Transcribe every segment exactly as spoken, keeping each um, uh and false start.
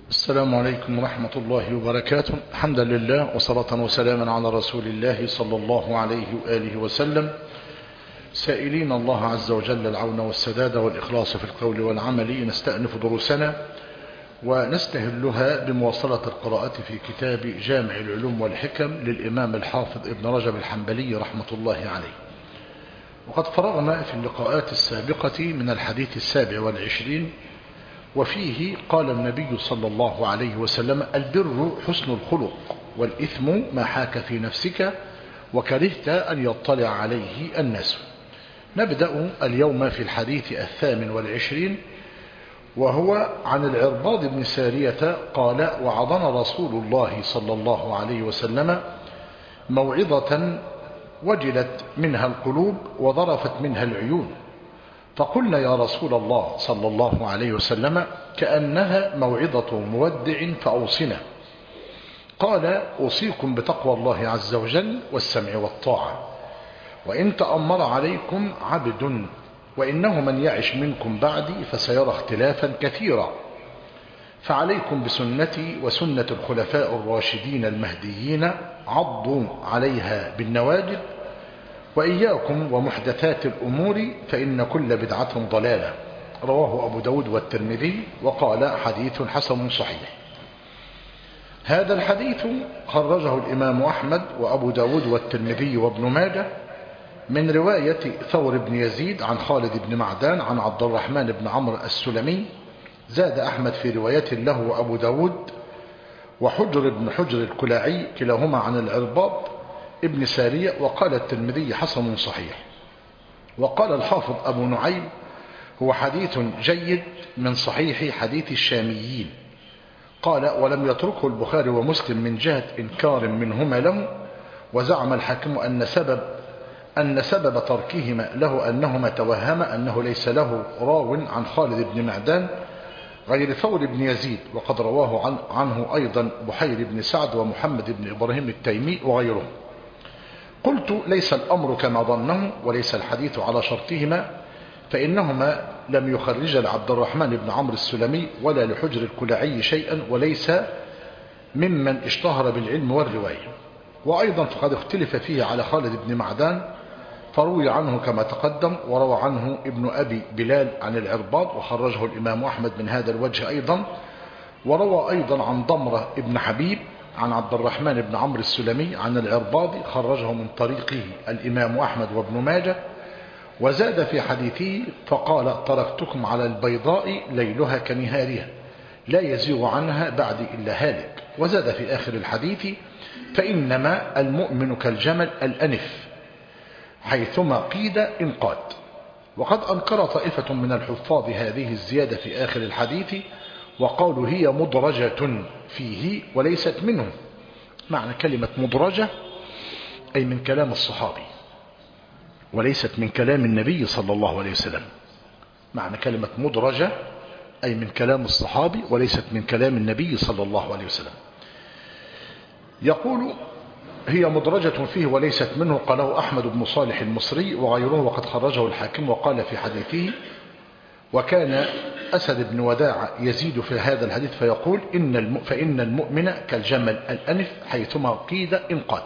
السلام عليكم ورحمة الله وبركاته. الحمد لله وصلاة وسلاما على رسول الله صلى الله عليه وآله وسلم، سائلين الله عز وجل العون والسداد والإخلاص في القول والعمل. نستأنف دروسنا ونستهلها بمواصلة القراءة في كتاب جامع العلوم والحكم للإمام الحافظ ابن رجب الحنبلي رحمة الله عليه. وقد فرغنا في اللقاءات السابقة من الحديث السابع والعشرين، وفيه قال النبي صلى الله عليه وسلم: البر حسن الخلق، والإثم ما حاك في نفسك وكرهت أن يطلع عليه الناس. نبدأ اليوم في الحديث الثامن والعشرين، وهو عن العرباض بن سارية قال: وعظنا رسول الله صلى الله عليه وسلم موعظة وجلت منها القلوب وضرفت منها العيون، فقلنا يا رسول الله صلى الله عليه وسلم كأنها موعظة مودع فأوصنا. قال: أوصيكم بتقوى الله عز وجل والسمع والطاعة، وإن تأمر عليكم عبد، وإنه من يعش منكم بعدي فسيرى اختلافا كثيرا، فعليكم بسنتي وسنة الخلفاء الراشدين المهديين، عضوا عليها بالنواجذ، وإياكم ومحدثات الأمور فإن كل بدعة ضلالة. رواه أبو داود والترمذي وقال حديث حسن صحيح. هذا الحديث خرجه الإمام أحمد وأبو داود والترمذي وابن ماجه من رواية ثور بن يزيد عن خالد بن معدان عن عبد الرحمن بن عمرو السلمي. زاد أحمد في رواية له وأبو داود وحجر بن حجر الكلاعي كلاهما عن العرباض ابن سارية، وقال الترمذي حسن صحيح. وقال الحافظ أبو نعيم: هو حديث جيد من صحيح حديث الشاميين. قال: ولم يتركه البخاري ومسلم من جهة إنكار منهما له، وزعم الحاكم أن سبب أن سبب تركهما له أنهما توهم أنه ليس له راو عن خالد بن معدان غير ثور بن يزيد، وقد رواه عن عنه أيضا بحير بن سعد ومحمد بن إبراهيم التيمي وغيره. قلت: ليس الأمر كما ظنه، وليس الحديث على شرطهما، فإنهما لم يخرج لعبد الرحمن بن عمرو السلمي ولا لحجر الكلاعي شيئا، وليس ممن اشتهر بالعلم والرواية. وأيضا فقد اختلف فيه على خالد بن معدان، فروي عنه كما تقدم، وروى عنه ابن أبي بلال عن العرباض وخرجه الإمام أحمد من هذا الوجه أيضا. وروى أيضا عن ضمرة ابن حبيب عن عبد الرحمن بن عمرو السلمي عن العرباض، خرجه من طريقه الإمام أحمد وابن ماجه. وزاد في حديثه فقال: تركتكم على البيضاء ليلها كنهارها لا يزيغ عنها بعد إلا هالك. وزاد في آخر الحديث: فإنما المؤمن كالجمل الأنف حيثما قيد انقاد. وقد أنكر طائفة من الحفاظ هذه الزيادة في آخر الحديث، وقالوا هي مدرجة فيه وليست منه. معنى كلمة مدرجة أي من كلام الصحابي، وليست من كلام النبي صلى الله عليه وسلم. معنى كلمة مدرجة أي من كلام الصحابي وليست من كلام النبي صلى الله عليه وسلم. يقول: هي مدرجة فيه وليست منه. قاله أحمد بن صالح المصري وغيره، وقد خرجه الحاكم. وقال في حديثه: وكان أسد بن وداع يزيد في هذا الحديث فيقول: إن الم... فإن المؤمن كالجمل الأنف حيثما قيد انقاد.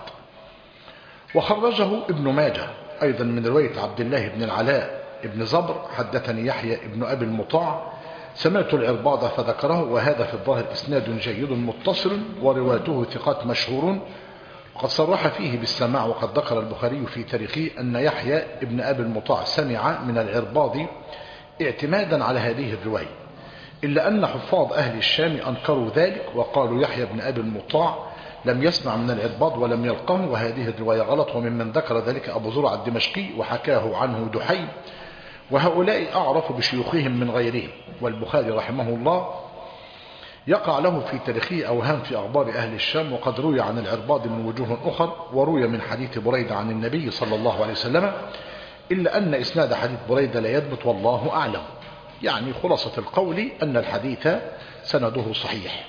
وخرجه ابن ماجه أيضا من رواية عبد الله بن العلاء ابن زبر: حدثني يحيى ابن أبي المطاع سمعت العرباض فذكره، وهذا في الظاهر إسناد جيد متصل، ورواته ثقات مشهورون. وقد صرح فيه بالسماع، وقد ذكر البخاري في تاريخه أن يحيى ابن أبي المطاع سمع من العرباض اعتمادا على هذه الرواية، إلا أن حفاظ أهل الشام أنكروا ذلك وقالوا يحيى بن أبي المطاع لم يسمع من العرباض ولم يلقه، وهذه الرواية غلط. وممن ذكر ذلك أبو زرع الدمشقي وحكاه عنه دحي، وهؤلاء أعرف بشيوخهم من غيرهم. والبخاري رحمه الله يقع له في تاريخه أوهام في أخبار أهل الشام، وقد روي عن العرباض من وجوه أخر، وروي من حديث بريدة عن النبي صلى الله عليه وسلم، إلا أن إسناد حديث بريدة لا يثبت والله أعلم. يعني خلاصة القول أن الحديث سنده صحيح.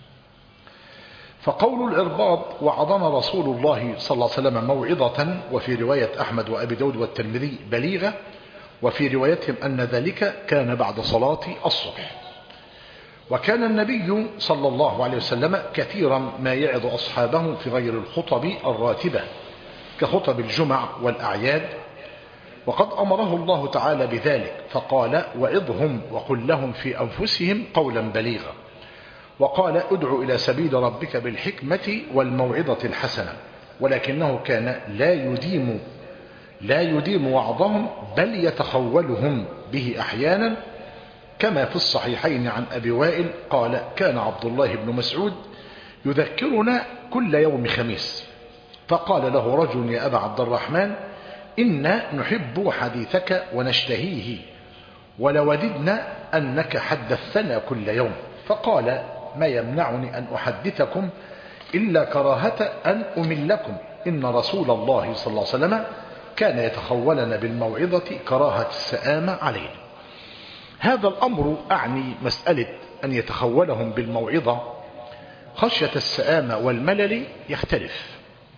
فقول العرباض: وعظنا رسول الله صلى الله عليه وسلم موعظة، وفي رواية أحمد وأبي داود والترمذي بليغة، وفي روايتهم أن ذلك كان بعد صلاة الصبح. وكان النبي صلى الله عليه وسلم كثيرا ما يعظ أصحابه في غير الخطب الراتبة كخطب الجمع والأعياد، وقد أمره الله تعالى بذلك فقال: وعظهم وقل لهم في أنفسهم قولا بليغا. وقال: ادع إلى سبيل ربك بالحكمة والموعظة الحسنة. ولكنه كان لا يديم لا يديم وعظهم، بل يتخولهم به أحيانا، كما في الصحيحين عن أبي وائل قال: كان عبد الله بن مسعود يذكرنا كل يوم خميس، فقال له رجل: يا أبا عبد الرحمن، إنا نحب حديثك ونشتهيه، ولوددنا أنك حدثتنا كل يوم. فقال: ما يمنعني أن أحدثكم إلا كراهة أن أملكم، إن رسول الله صلى الله عليه وسلم كان يتخولنا بالموعظة كراهة السآمة علينا. هذا الأمر أعني مسألة أن يتخولهم بالموعظة خشية السآمة والملل يختلف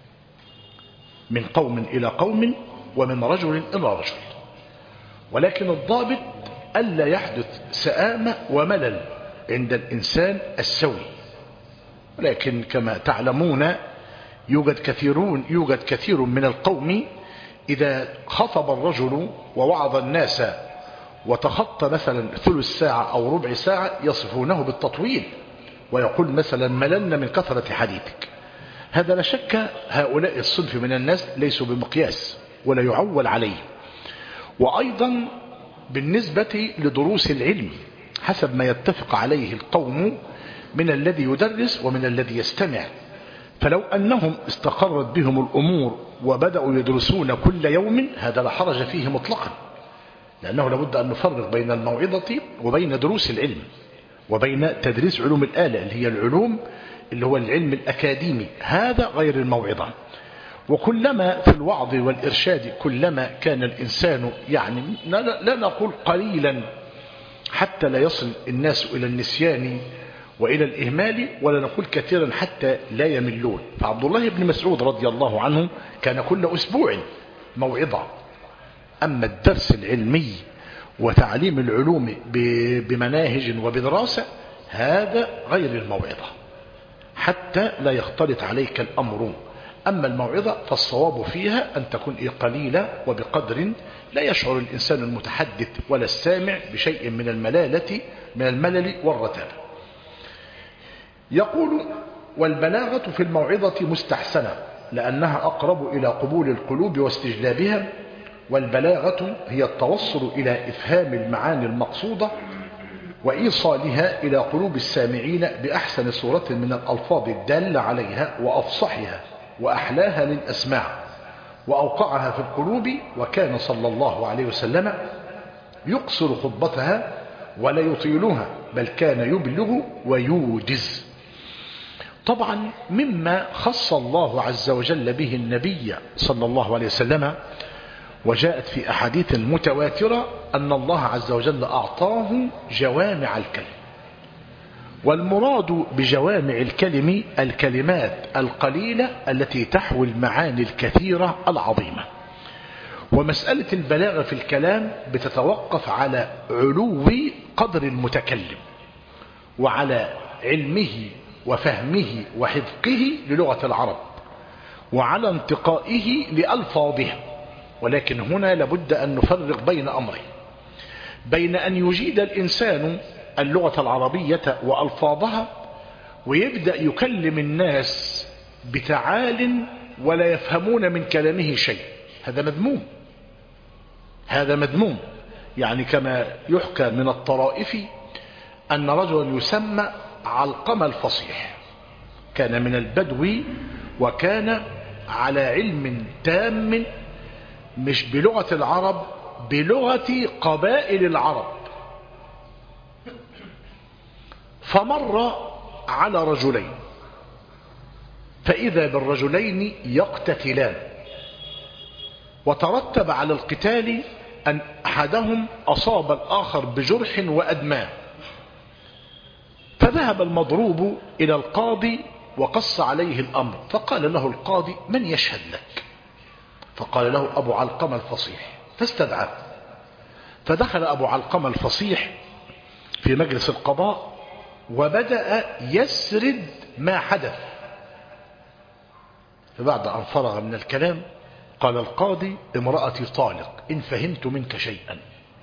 من قوم إلى قوم ومن رجل إلى رجل، ولكن الضابط ألا يحدث سآمة وملل عند الإنسان السوي. ولكن كما تعلمون يوجد كثيرون يوجد كثير من القوم إذا خطب الرجل ووعظ الناس وتخطى مثلا ثلث ساعة أو ربع ساعة يصفونه بالتطويل، ويقول مثلا: مللنا من كثرة حديثك. هذا لا شك هؤلاء الصنف من الناس ليسوا بمقياس ولا يعول عليه. وأيضا بالنسبة لدروس العلم حسب ما يتفق عليه القوم من الذي يدرس ومن الذي يستمع، فلو أنهم استقرت بهم الأمور وبدأوا يدرسون كل يوم هذا لا حرج فيه مطلقا، لأنه لابد أن نفرق بين الموعظة وبين دروس العلم وبين تدريس علوم الآلة اللي هي العلوم اللي هو العلم الأكاديمي، هذا غير الموعظة. وكلما في الوعظ والإرشاد كلما كان الإنسان يعني لا نقول قليلا حتى لا يصل الناس إلى النسيان وإلى الإهمال، ولا نقول كثيرا حتى لا يملون. فعبد الله بن مسعود رضي الله عنه كان كل أسبوع موعظة. أما الدرس العلمي وتعليم العلوم بمناهج وبدراسة هذا غير الموعظة حتى لا يختلط عليك الأمر. أما الموعظة فالصواب فيها أن تكون قليلة وبقدر لا يشعر الإنسان المتحدث ولا السامع بشيء من الملالة من الملل والرتابة. يقول: والبلاغة في الموعظة مستحسنة لأنها أقرب إلى قبول القلوب واستجلابها. والبلاغة هي التوصل إلى إفهام المعاني المقصودة وإيصالها إلى قلوب السامعين بأحسن صورة من الألفاظ الدالة عليها وأفصحها وأحلاها للأسماع وأوقعها في القلوب. وكان صلى الله عليه وسلم يقصر خطبتها ولا يطيلها، بل كان يبلغ ويوجز. طبعا مما خص الله عز وجل به النبي صلى الله عليه وسلم وجاءت في أحاديث متواترة أن الله عز وجل أعطاه جوامع الكلم. والمراد بجوامع الكلم الكلمات القليلة التي تحوي المعاني الكثيرة العظيمة. ومسألة البلاغة في الكلام بتتوقف على علو قدر المتكلم وعلى علمه وفهمه وحذقه للغة العرب وعلى انتقائه لألفاظها. ولكن هنا لابد أن نفرق بين أمرين: بين أن يجيد الإنسان اللغة العربية وألفاظها ويبدأ يكلم الناس بتعال ولا يفهمون من كلامه شيء، هذا مذموم هذا مذموم. يعني كما يحكى من الطرائف أن رجلا يسمى علقمة الفصيح كان من البدو وكان على علم تام مش بلغة العرب، بلغة قبائل العرب. فمر على رجلين فإذا بالرجلين يقتتلان، وترتب على القتال أن أحدهم أصاب الآخر بجرح وأدماه. فذهب المضروب إلى القاضي وقص عليه الأمر، فقال له القاضي: من يشهد لك؟ فقال له: أبو علقمة الفصيح. فاستدعاه، فدخل أبو علقمة الفصيح في مجلس القضاء وبدأ يسرد ما حدث. فبعد أن فرغ من الكلام قال القاضي: امرأتي طالق إن فهمت منك شيئا.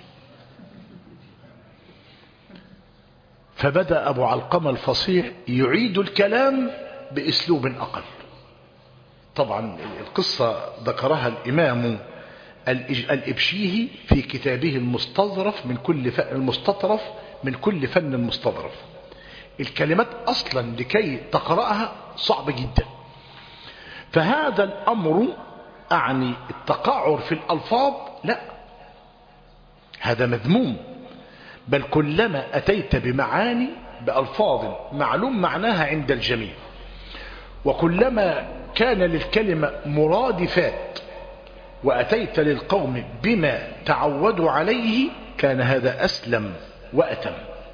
فبدأ أبو علقمة الفصيح يعيد الكلام بأسلوب أقل. طبعا القصة ذكرها الإمام الإبشيهي في كتابه المستظرف من كل فن المستطرف من كل فن مستظرف. الكلمات أصلا لكي تقرأها صعب جدا. فهذا الأمر أعني التقعر في الألفاظ لا، هذا مذموم، بل كلما أتيت بمعاني بألفاظ معلوم معناها عند الجميع، وكلما كان للكلمة مرادفات وأتيت للقوم بما تعودوا عليه كان هذا أسلم وأتم.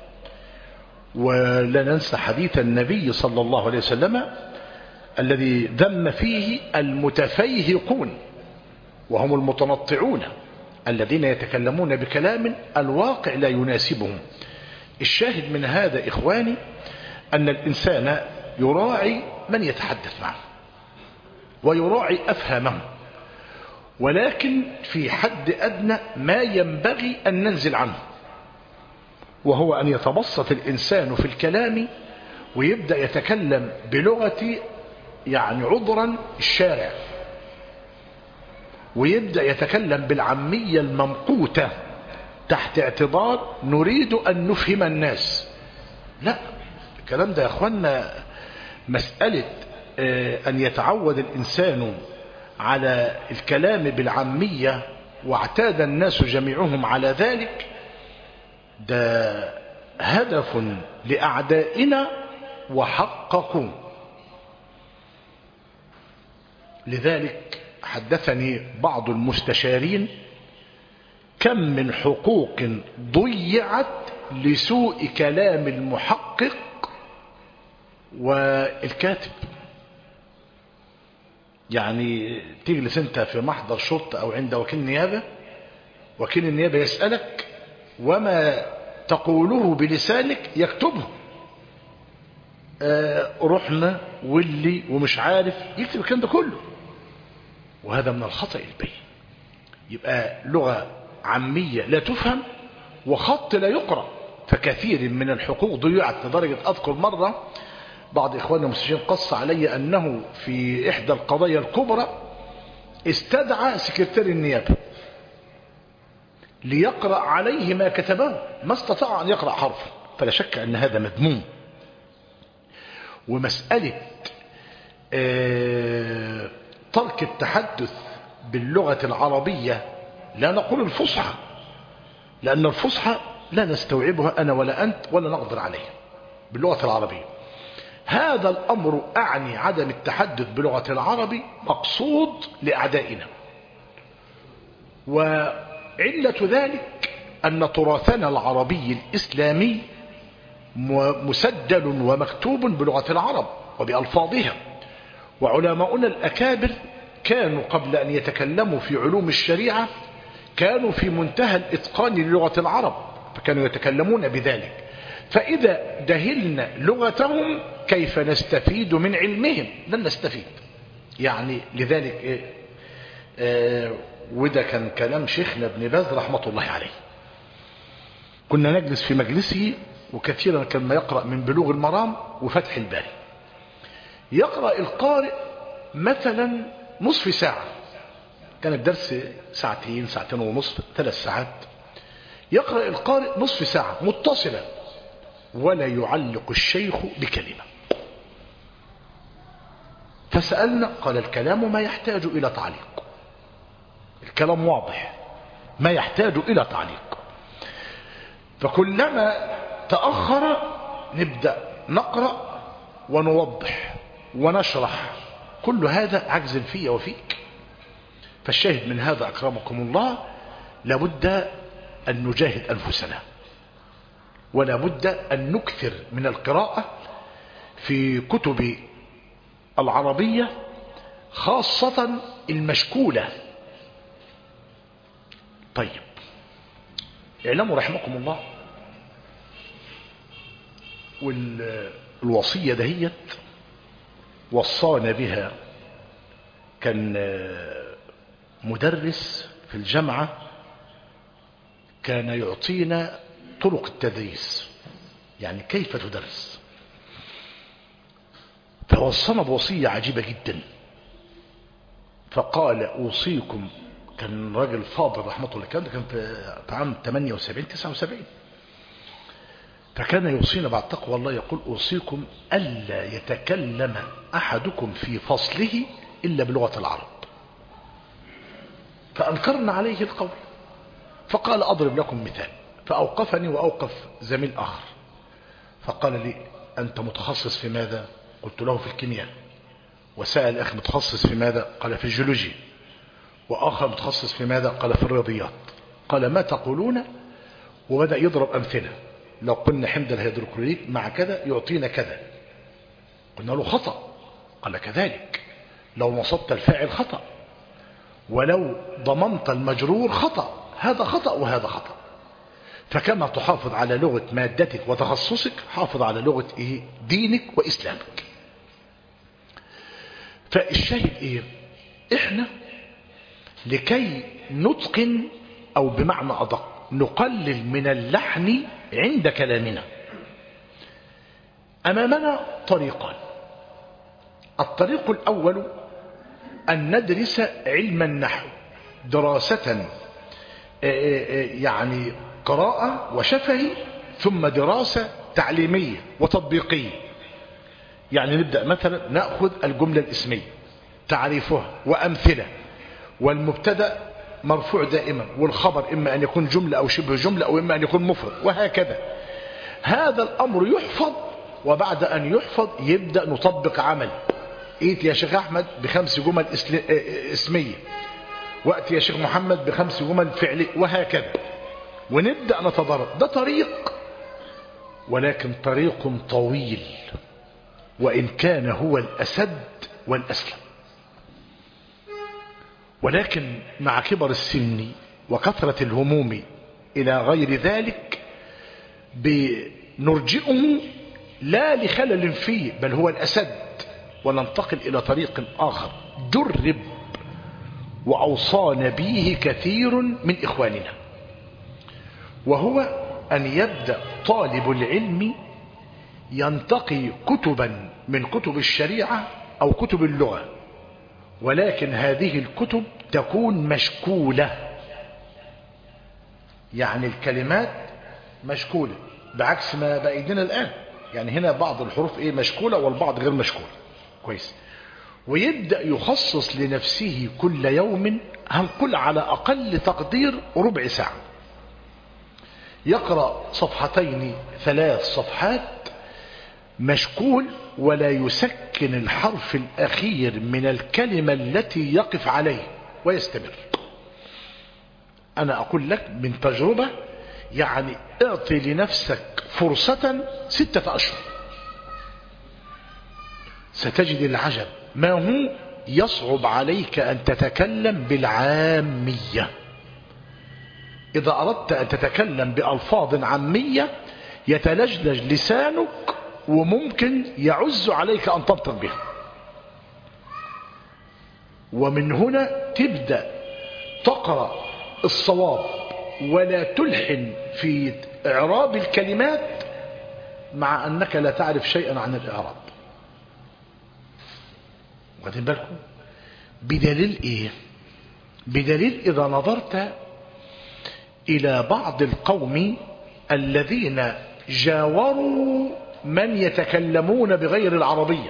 ولا ننسى حديث النبي صلى الله عليه وسلم الذي ذم فيه المتفيهقون وهم المتنطعون الذين يتكلمون بكلام الواقع لا يناسبهم. الشاهد من هذا إخواني أن الإنسان يراعي من يتحدث معه ويراعي أفهامه، ولكن في حد أدنى ما ينبغي أن ننزل عنه، وهو أن يتبسط الإنسان في الكلام ويبدأ يتكلم بلغة يعني عذرا الشارع، ويبدأ يتكلم بالعامية الممقوتة تحت اعتبار نريد أن نفهم الناس. لا، الكلام ده يا أخوانا مسألة أن يتعود الإنسان على الكلام بالعامية واعتاد الناس جميعهم على ذلك، ده هدف لأعدائنا وحققوا. لذلك حدثني بعض المستشارين كم من حقوق ضيعت لسوء كلام المحقق والكاتب. يعني تجلس انت في محضر شرطة او عند وكيل نيابة، وكيل النيابة يسألك وما تقوله بلسانك يكتبه، آه رحنا واللي ومش عارف يكتب الكلام ده كله، وهذا من الخطأ البين. يبقى لغة عامية لا تفهم وخط لا يقرأ. فكثير من الحقوق ضيعت لدرجة أذكر مرة بعض إخواننا المستشارين قص علي أنه في إحدى القضايا الكبرى استدعى سكرتير النيابة ليقرأ عليه ما كتبه، ما استطاع أن يقرأ حرفا. فلا شك أن هذا مذموم. ومسألة آه ترك التحدث باللغة العربية، لا نقول الفصحى، لأن الفصحى لا نستوعبها أنا ولا أنت ولا نقدر عليها باللغة العربية. هذا الأمر أعني عدم التحدث بلغة العربي مقصود لأعدائنا، وعلة ذلك أن تراثنا العربي الإسلامي مسجل ومكتوب بلغة العرب وبألفاظها، وعلماؤنا الأكابر كانوا قبل أن يتكلموا في علوم الشريعة كانوا في منتهى الإتقان للغة العرب، فكانوا يتكلمون بذلك. فإذا دهلنا لغتهم كيف نستفيد من علمهم؟ لن نستفيد. يعني لذلك إيه؟ آه وده كان كلام شيخنا ابن باز رحمة الله عليه. كنا نجلس في مجلسه، وكثيرا كان ما يقرأ من بلوغ المرام وفتح الباري، يقرأ القارئ مثلا نصف ساعة، كان الدرس ساعتين ساعتين ونصف ثلاث ساعات، يقرأ القارئ نصف ساعة متصلة ولا يعلق الشيخ بكلمة. فسألنا، قال الكلام ما يحتاج إلى تعليق، الكلام واضح ما يحتاج إلى تعليق. فكلما تأخر نبدأ نقرأ ونوضح ونشرح، كل هذا عجز في وفيك. فالشاهد من هذا أكرمكم الله لابد أن نجاهد أنفسنا، ولا بد أن نكثر من القراءة في كتب العربية خاصة المشكولة. طيب اعلموا رحمكم الله، والوصية دهيت وصانا بها. كان مدرس في الجامعة كان يعطينا طرق التدريس، يعني كيف تدرس، فوصانا بوصية عجيبة جدا. فقال أوصيكم، كان راجل فاضل رحمة الله، كان كان في عام ثمانية وسبعين تسعة وسبعين، فكان يوصينا بعد تقوى الله يقول أوصيكم ألا يتكلم أحدكم في فصله إلا بلغة العرب. فأنكرنا عليه القول، فقال أضرب لكم مثال، فأوقفني وأوقف زميل آخر، فقال لي أنت متخصص في ماذا؟ قلت له في الكيمياء. وسأل أخ متخصص في ماذا؟ قال في الجيولوجيا. وآخر متخصص في ماذا؟ قال في الرياضيات. قال ما تقولون؟ وبدأ يضرب أمثلة، لو قلنا حمض الهيدروكلوريك مع كذا يعطينا كذا، قلنا له خطأ، قال كذلك، لو نصبت الفاعل خطأ، ولو ضمنت المجرور خطأ، هذا خطأ وهذا خطأ. فكما تحافظ على لغة مادتك وتخصصك، حافظ على لغة إيه؟ دينك وإسلامك. فالشاهد إيه؟ إحنا لكي نتقن، أو بمعنى أدق نقلل من اللحن عند كلامنا، أمامنا طريقان. الطريق الأول أن ندرس علم النحو دراسة يعني قراءة وشفهي، ثم دراسة تعليمية وتطبيقية. يعني نبدأ مثلا نأخذ الجملة الاسمية، تعريفها وأمثلة، والمبتدأ مرفوع دائما، والخبر إما أن يكون جملة أو شبه جملة، أو إما أن يكون مفرد، وهكذا. هذا الأمر يحفظ، وبعد أن يحفظ يبدأ نطبق عمل. إيت يا شيخ أحمد بخمس جمل اسمية، وقت يا شيخ محمد بخمس جمل فعلية، وهكذا، ونبدأ نتدرب. ده طريق، ولكن طريق طويل، وإن كان هو الأسد والأسلم. ولكن مع كبر السن وكثرة الهموم إلى غير ذلك بنرجئه لا لخلل فيه، بل هو الأسد، وننتقل إلى طريق آخر جرب وأوصانا به كثير من إخواننا، وهو أن يبدأ طالب العلم ينتقي كتبا من كتب الشريعة أو كتب اللغة، ولكن هذه الكتب تكون مشكولة، يعني الكلمات مشكولة، بعكس ما بأيدينا الآن. يعني هنا بعض الحروف إيه مشكولة، والبعض غير مشكولة. كويس. ويبدأ يخصص لنفسه كل يوم، هنقول على أقل تقدير ربع ساعة، يقرأ صفحتين ثلاث صفحات مشكول، ولا يسكن الحرف الأخير من الكلمة التي يقف عليه، ويستمر. أنا أقول لك من تجربة، يعني اعطي لنفسك فرصة ستة أشهر، ستجد العجب. ما هو يصعب عليك أن تتكلم بالعامية. إذا أردت أن تتكلم بألفاظ عامية يتلجلج لسانك، وممكن يعز عليك أن تنطق بها. ومن هنا تبدأ تقرأ الصواب، ولا تلحن في إعراب الكلمات، مع أنك لا تعرف شيئا عن الإعراب. واخدين بالكم؟ بدليل إيه؟ بدليل إذا نظرت إلى بعض القوم الذين جاوروا من يتكلمون بغير العربية،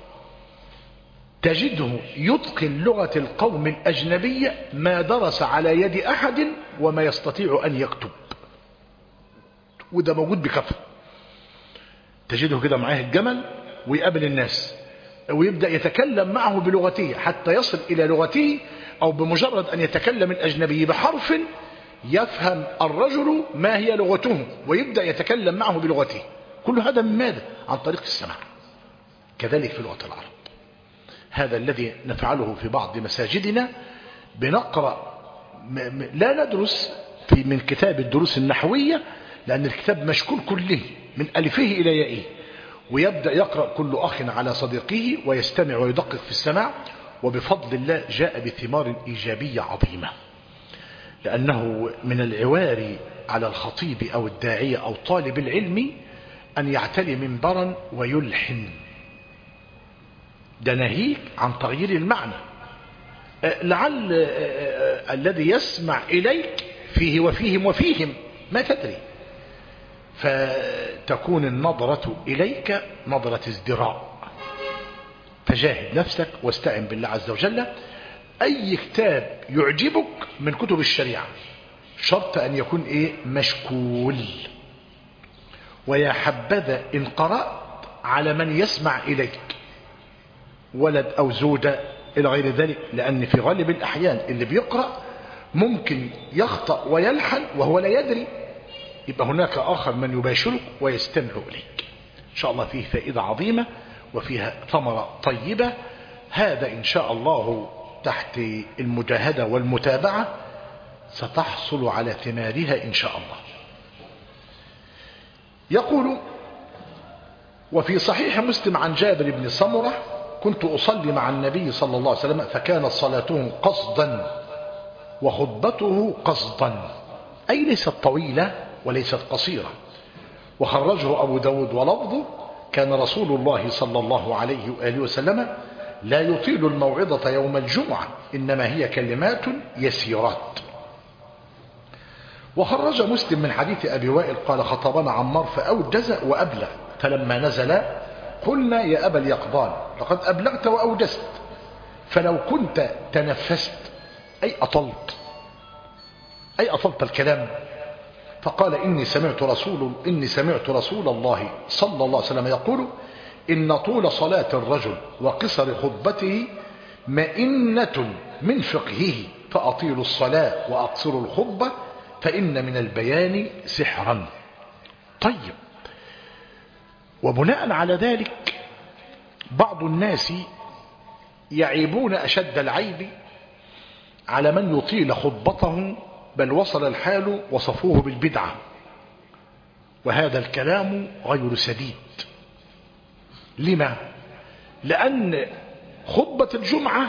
تجده يتقن لغة القوم الأجنبية ما درس على يد أحد، وما يستطيع أن يكتب. وده موجود بكثرة، تجده كده معاه الجمل ويقابل الناس ويبدأ يتكلم معه بلغته حتى يصل إلى لغته، أو بمجرد أن يتكلم الأجنبي بحرف يفهم الرجل ما هي لغته، ويبدأ يتكلم معه بلغته. كل هذا من ماذا؟ عن طريق السماع. كذلك في لغة العرب، هذا الذي نفعله في بعض مساجدنا. بنقرأ، لا ندرس في من كتاب الدروس النحوية، لأن الكتاب مشكول كله من ألفه إلى يائه، ويبدأ يقرأ كل أخ على صديقه ويستمع ويدقق في السماع، وبفضل الله جاء بثمار إيجابية عظيمة. لأنه من العوار على الخطيب أو الداعية أو طالب العلم أن يعتلي منبرا ويلحن، ده ناهيك عن تغيير المعنى. لعل الذي يسمع إليك فيه وفيهم وفيهم ما تدري، فتكون النظرة إليك نظرة ازدراء. فجاهد نفسك واستعن بالله عز وجل. أي كتاب يعجبك من كتب الشريعة شرط أن يكون إيه؟ مشكول. ويا حبذا إن قرأت على من يسمع إليك، ولد أو زوجة إلى غير ذلك، لأن في غالب الأحيان اللي بيقرأ ممكن يخطأ ويلحن وهو لا يدري، يبقى هناك آخر من يباشرك ويستمع إليك. إن شاء الله فيه فائدة عظيمة وفيها ثمرة طيبة. هذا إن شاء الله تحت المجاهدة والمتابعة ستحصل على ثمارها إن شاء الله. يقول: وفي صحيح مسلم عن جابر بن سمرة: كنت أصلي مع النبي صلى الله عليه وسلم فكانت صلاته قصدا وخطبته قصدا، أي ليست طويلة وليست قصيرة. وخرجه أبو داود ولفظه: كان رسول الله صلى الله عليه وآله وسلم لا يطيل الموعظة يوم الجمعة، إنما هي كلمات يسيرات. وخرج مسلم من حديث أبي وائل قال: خطبنا عمار فأوجز وأبلغ، فلما نزل قلنا يا أبا اليقظان لقد أبلغت وأوجزت، فلو كنت تنفست أي أطلت أي أطلت الكلام. فقال: إني سمعت رسول إني سمعت رسول الله صلى الله عليه وسلم يقول: إن طول صلاة الرجل وقصر خطبته مئنة من فقهه، فأطيلوا الصلاة وأقصروا الخطبة فإن من البيان سحرا. طيب، وبناء على ذلك بعض الناس يعيبون أشد العيب على من يطيل خطبته، بل وصل الحال وصفوه بالبدعة، وهذا الكلام غير سديد. لما؟ لأن خطبة الجمعة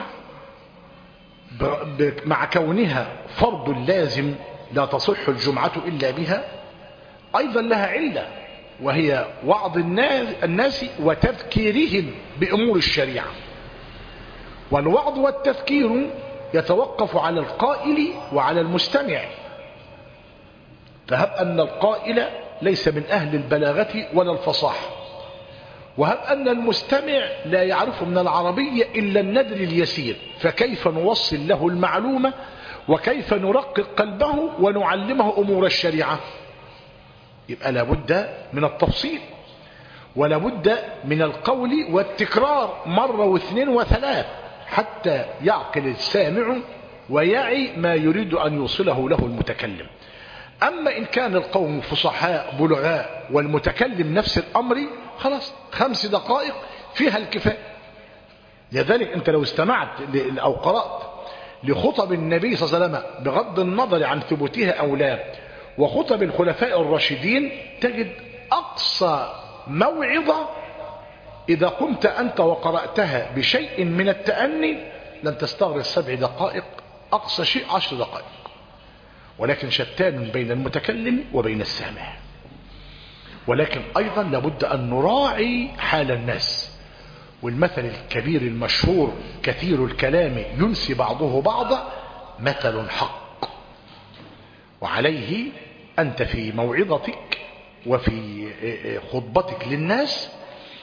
مع كونها فرض لازم لا تصح الجمعة إلا بها أيضا لها علة، وهي وعظ الناس وتذكيرهم بأمور الشريعة. والوعظ والتذكير يتوقف على القائل وعلى المستمع، فهب أن القائل ليس من أهل البلاغة ولا الفصاحة، وهب أن المستمع لا يعرف من العربية إلا الندر اليسير، فكيف نوصل له المعلومة وكيف نرقق قلبه ونعلمه أمور الشريعة؟ يبقى لابد من التفصيل، ولابد من القول والتكرار مرة واثنين وثلاث حتى يعقل السامع ويعي ما يريد أن يوصله له المتكلم. أما إن كان القوم فصحاء بلغاء والمتكلم نفس الأمر، خلاص خمس دقائق فيها الكفاية. لذلك أنت لو استمعت أو قرأت لخطب النبي صلى الله عليه وسلم بغض النظر عن ثبوتها أو لا، وخطب الخلفاء الراشدين، تجد أقصى موعظة إذا قمت أنت وقرأتها بشيء من التأني لن تستغرق سبع دقائق، أقصى شيء عشر دقائق، ولكن شتان بين المتكلم وبين السامع. ولكن أيضا لابد أن نراعي حال الناس. والمثل الكبير المشهور: كثير الكلام ينسي بعضه بعضا، مثل حق. وعليه أنت في موعظتك وفي خطبتك للناس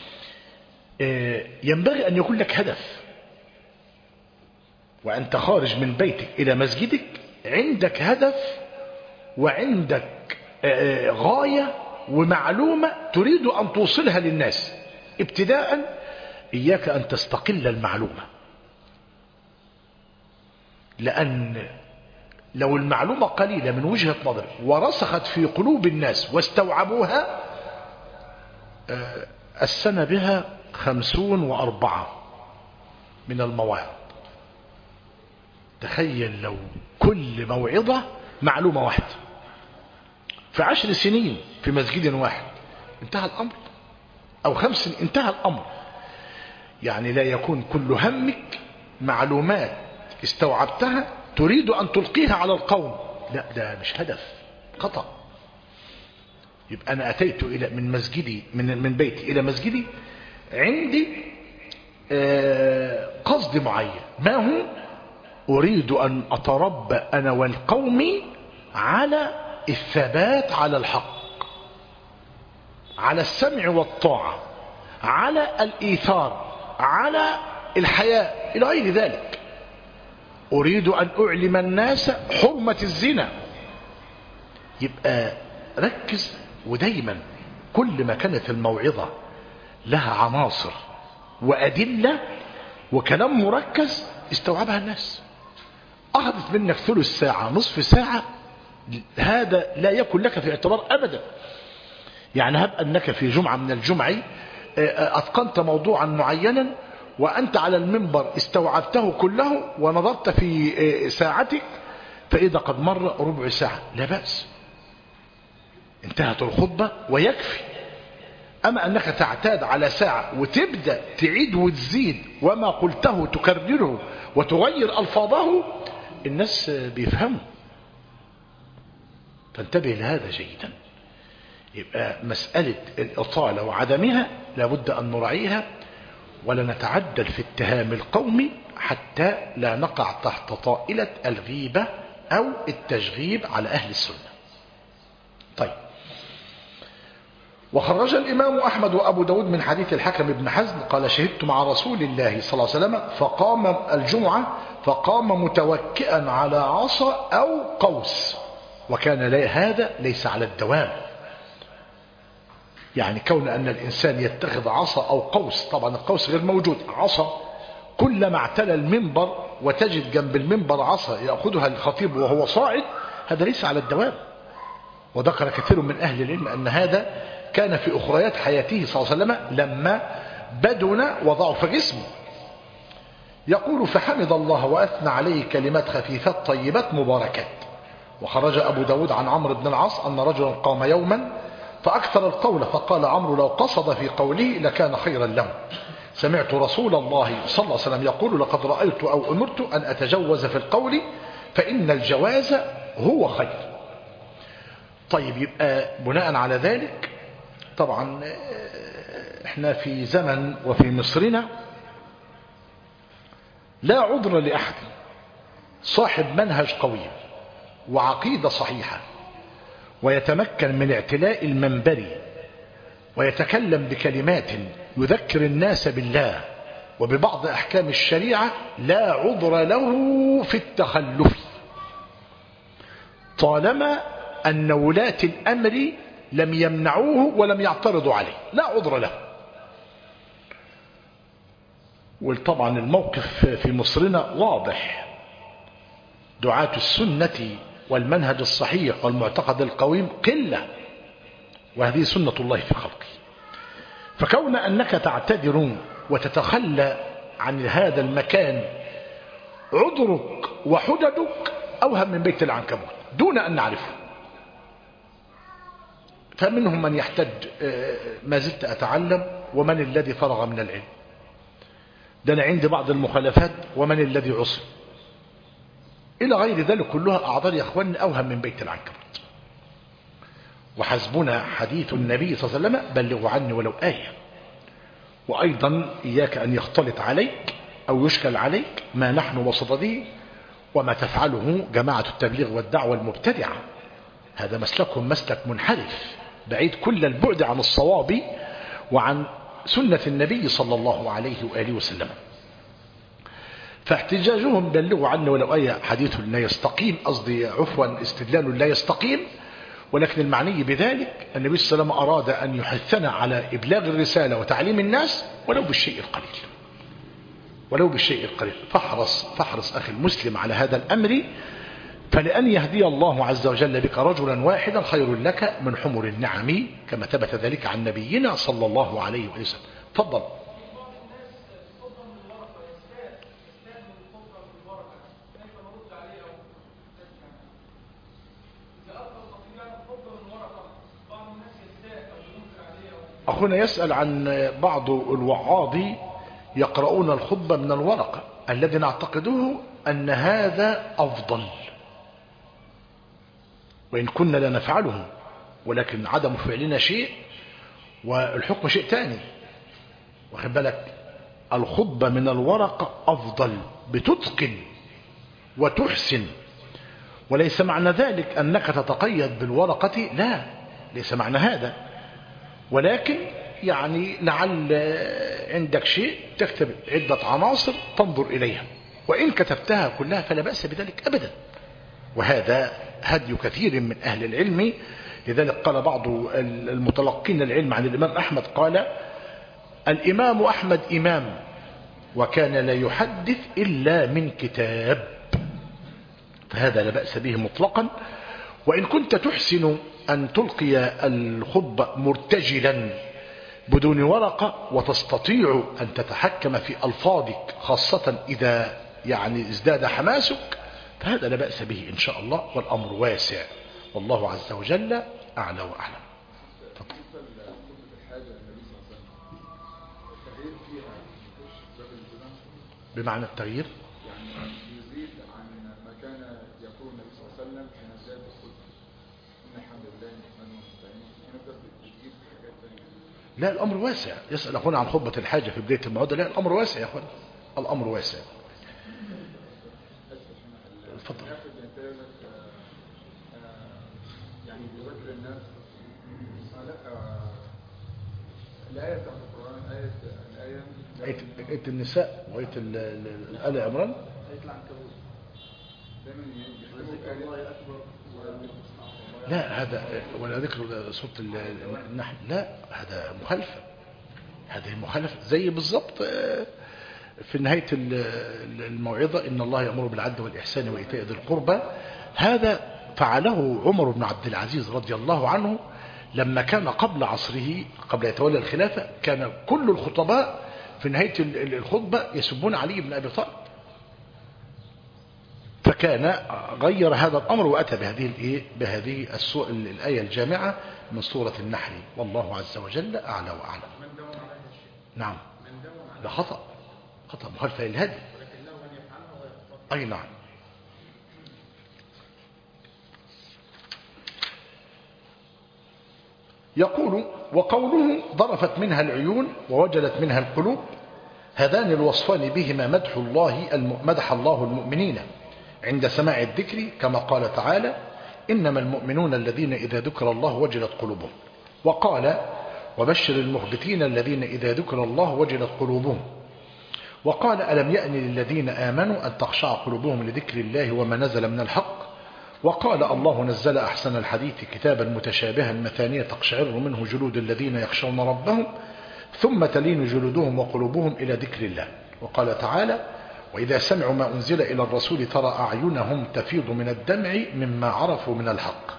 ينبغي أن يكون لك هدف، وأنت خارج من بيتك إلى مسجدك عندك هدف وعندك غاية ومعلومة تريد أن توصلها للناس. ابتداء إياك أن تستقل المعلومة، لأن لو المعلومة قليلة من وجهة نظر ورسخت في قلوب الناس واستوعبوها، السنة بها خمسون وأربعة من المواعظ. تخيل لو كل موعظة معلومة واحدة في عشر سنين في مسجد واحد، انتهى الأمر. أو خمس انتهى الأمر. يعني لا يكون كل همك معلومات استوعبتها تريد أن تلقيها على القوم، لا ده مش هدف، خطأ. يبقى أنا أتيت إلى من مسجدي من من بيتي إلى مسجدي عندي قصد معين، ما هو؟ أريد أن أتربى أنا والقوم على الثبات على الحق، على السمع والطاعة، على الإيثار، على الحياء، إلى غير ذلك. أريد أن أعلم الناس حرمة الزنا. يبقى ركز، ودايما كل ما كانت الموعظة لها عناصر وأدلة وكلام مركز استوعبها الناس. أخذت منك ثلث ساعة نصف ساعة، هذا لا يكن لك في اعتبار أبدا. يعني هب أنك في جمعة من الجمع أتقنت موضوعا معينا وأنت على المنبر استوعبته كله ونظرت في ساعتك فإذا قد مر ربع ساعة لا بأس، انتهت الخطبة ويكفي. أما أنك تعتاد على ساعة وتبدأ تعيد وتزيد وما قلته تكرره وتغير ألفاظه، الناس بيفهموا. فانتبه لهذا جيدا. يبقى مسألة الإطالة وعدمها لابد أن نراعيها، ولا نتعدل في اتهام القوم حتى لا نقع تحت طائلة الغيبة أو التشغيب على أهل السنة. طيب، وخرج الإمام أحمد وأبو داود من حديث الحكم بن حزم قال شهدت مع رسول الله صلى الله عليه وسلم فقام الجمعة فقام متوكئا على عصا أو قوس، وكان هذا ليس على الدوام. يعني كون أن الإنسان يتخذ عصا أو قوس، طبعا القوس غير موجود، عصا كلما اعتلى المنبر وتجد جنب المنبر عصا يأخذها الخطيب وهو صاعد، هذا ليس على الدوام. وذكر كثير من أهل العلم أن هذا كان في أخريات حياته صلى الله عليه وسلم لما بدن وضعف جسمه. يقول فحمد الله وأثنى عليه كلمات خفيفات طيبات مباركات. وخرج أبو داود عن عمرو بن العاص أن رجلا قام يوما فأكثر القول فقال عمرو لو قصد في قوله لكان خيرا له. سمعت رسول الله صلى الله عليه وسلم يقول لقد رأيت أو أمرت أن أتجوز في القول فإن الجواز هو خير. طيب، يبقى بناء على ذلك طبعا احنا في زمن وفي مصرنا لا عذر لأحد صاحب منهج قوي وعقيدة صحيحة ويتمكن من اعتلاء المنبر ويتكلم بكلمات يذكر الناس بالله وببعض أحكام الشريعة، لا عذر له في التخلف طالما أن ولاة الأمر لم يمنعوه ولم يعترضوا عليه، لا عذر له. وطبعا الموقف في مصرنا واضح، دعاة السنة والمنهج الصحيح والمعتقد القويم قلة، وهذه سنة الله في خلقه. فكون أنك تعتذر وتتخلى عن هذا المكان عذرك وحججك أوهم من بيت العنكبوت دون أن نعرفه. فمنهم من يحتج ما زلت أتعلم ومن الذي فرغ من العلم، ده أنا عندي بعض المخالفات ومن الذي عصم، إلى غير ذلك كلها أعذار يا أخواني أوهم من بيت العنكبوت. وحسبنا حديث النبي صلى الله عليه وسلم بلغوا عني ولو آية. وأيضا إياك أن يختلط عليك أو يشكل عليك ما نحن بصدده وما تفعله جماعة التبليغ والدعوة المبتدعة. هذا مسلكهم مسلك منحرف بعيد كل البعد عن الصواب وعن سنة النبي صلى الله عليه وآله وسلم. فاحتجاجهم بلغوا عني ولو آية حديث لا يستقيم، قصدي عفوا استدلال لا يستقيم، ولكن المعني بذلك النبي صلى الله عليه وسلم أراد أن يحثنا على إبلاغ الرسالة وتعليم الناس ولو بالشيء القليل، ولو بالشيء القليل. فاحرص فاحرص أخي المسلم على هذا الأمر، فلأن يهدي الله عز وجل بك رجلا واحدا خير لك من حمر النعم، كما ثبت ذلك عن نبينا صلى الله عليه وسلم. تفضل. أخونا يسأل عن بعض الوعاظ يقرؤون الخطبة من الورقة، الذي نعتقده أن هذا أفضل، وإن كنا لا نفعله، ولكن عدم فعلنا شيء والحكم شيء تاني. واخد بالك؟ الخطبة من الورقة أفضل، بتتقن وتحسن. وليس معنى ذلك أنك تتقيد بالورقة، لا، ليس معنى هذا، ولكن يعني لعل عندك شيء تكتب عدة عناصر تنظر إليها، وإن كتبتها كلها فلا بأس بذلك أبدا. وهذا هدي كثير من أهل العلم. لذلك قال بعض المتلقين العلم عن الإمام أحمد، قال: الإمام أحمد إمام وكان لا يحدث إلا من كتاب. فهذا لا بأس به مطلقا. وإن كنت تحسن أن تلقي الخطبة مرتجلا بدون ورقة، وتستطيع أن تتحكم في ألفاظك خاصة إذا يعني ازداد حماسك، فهذا لا بأس به إن شاء الله، والأمر واسع، والله عز وجل أعلى وأعلم. بمعنى التغيير يعني يزيد عن ما كان يقول النبي صلى الله عليه وسلم حين زاد الخطبة، إن الحمد لله نحمده ونستعينه، ونبدأ بالتجديد في حاجات ثانية. لا، الأمر واسع. يسأل أخونا عن خطبة الحاجة في بداية الموعظة. لا، الأمر واسع يا أخونا، الأمر واسع. تفضل. يعني بذكر الناس الآية بتاعت القرآن، آية الآية آية النساء وآية آل عمران، آية العنكبوت، دايما يحتاجوا الله أكبر. لا، هذا ولا ذكر صوت النحل، لا، هذا مخالفة. هذه مخالفة زي بالضبط في نهاية الموعظة: إن الله يأمر بالعدل والإحسان وإيتاء ذي القربى. هذا فعله عمر بن عبد العزيز رضي الله عنه لما كان قبل عصره، قبل يتولى الخلافة، كان كل الخطباء في نهاية الخطبة يسبون علي بن أبي طالب، فكان غير هذا الأمر وأتى بهذه الإيه بهذه الآية الجامعة من سورة النحل، والله عز وجل أعلى وأعلم. نعم، ده خطأ، خطأ مخالفة للهدي. أي نعم. يقول: وقوله ضرفت منها العيون ووجلت منها القلوب، هذان الوصفان بهما مدح الله مدح الله المؤمنين عند سماع الذكر، كما قال تعالى: إنما المؤمنون الذين إذا ذكر الله وجلت قلوبهم. وقال: وبشر المخبتين الذين إذا ذكر الله وجلت قلوبهم. وقال: ألم يأن للذين آمنوا أن تخشع قلوبهم لذكر الله وما نزل من الحق. وقال: الله نزل أحسن الحديث كتابا متشابها مثانية تقشعر منه جلود الذين يخشون ربهم ثم تلين جلودهم وقلوبهم إلى ذكر الله. وقال تعالى: وإذا سمعوا ما أنزل إلى الرسول ترى أعينهم تفيض من الدمع مما عرفوا من الحق.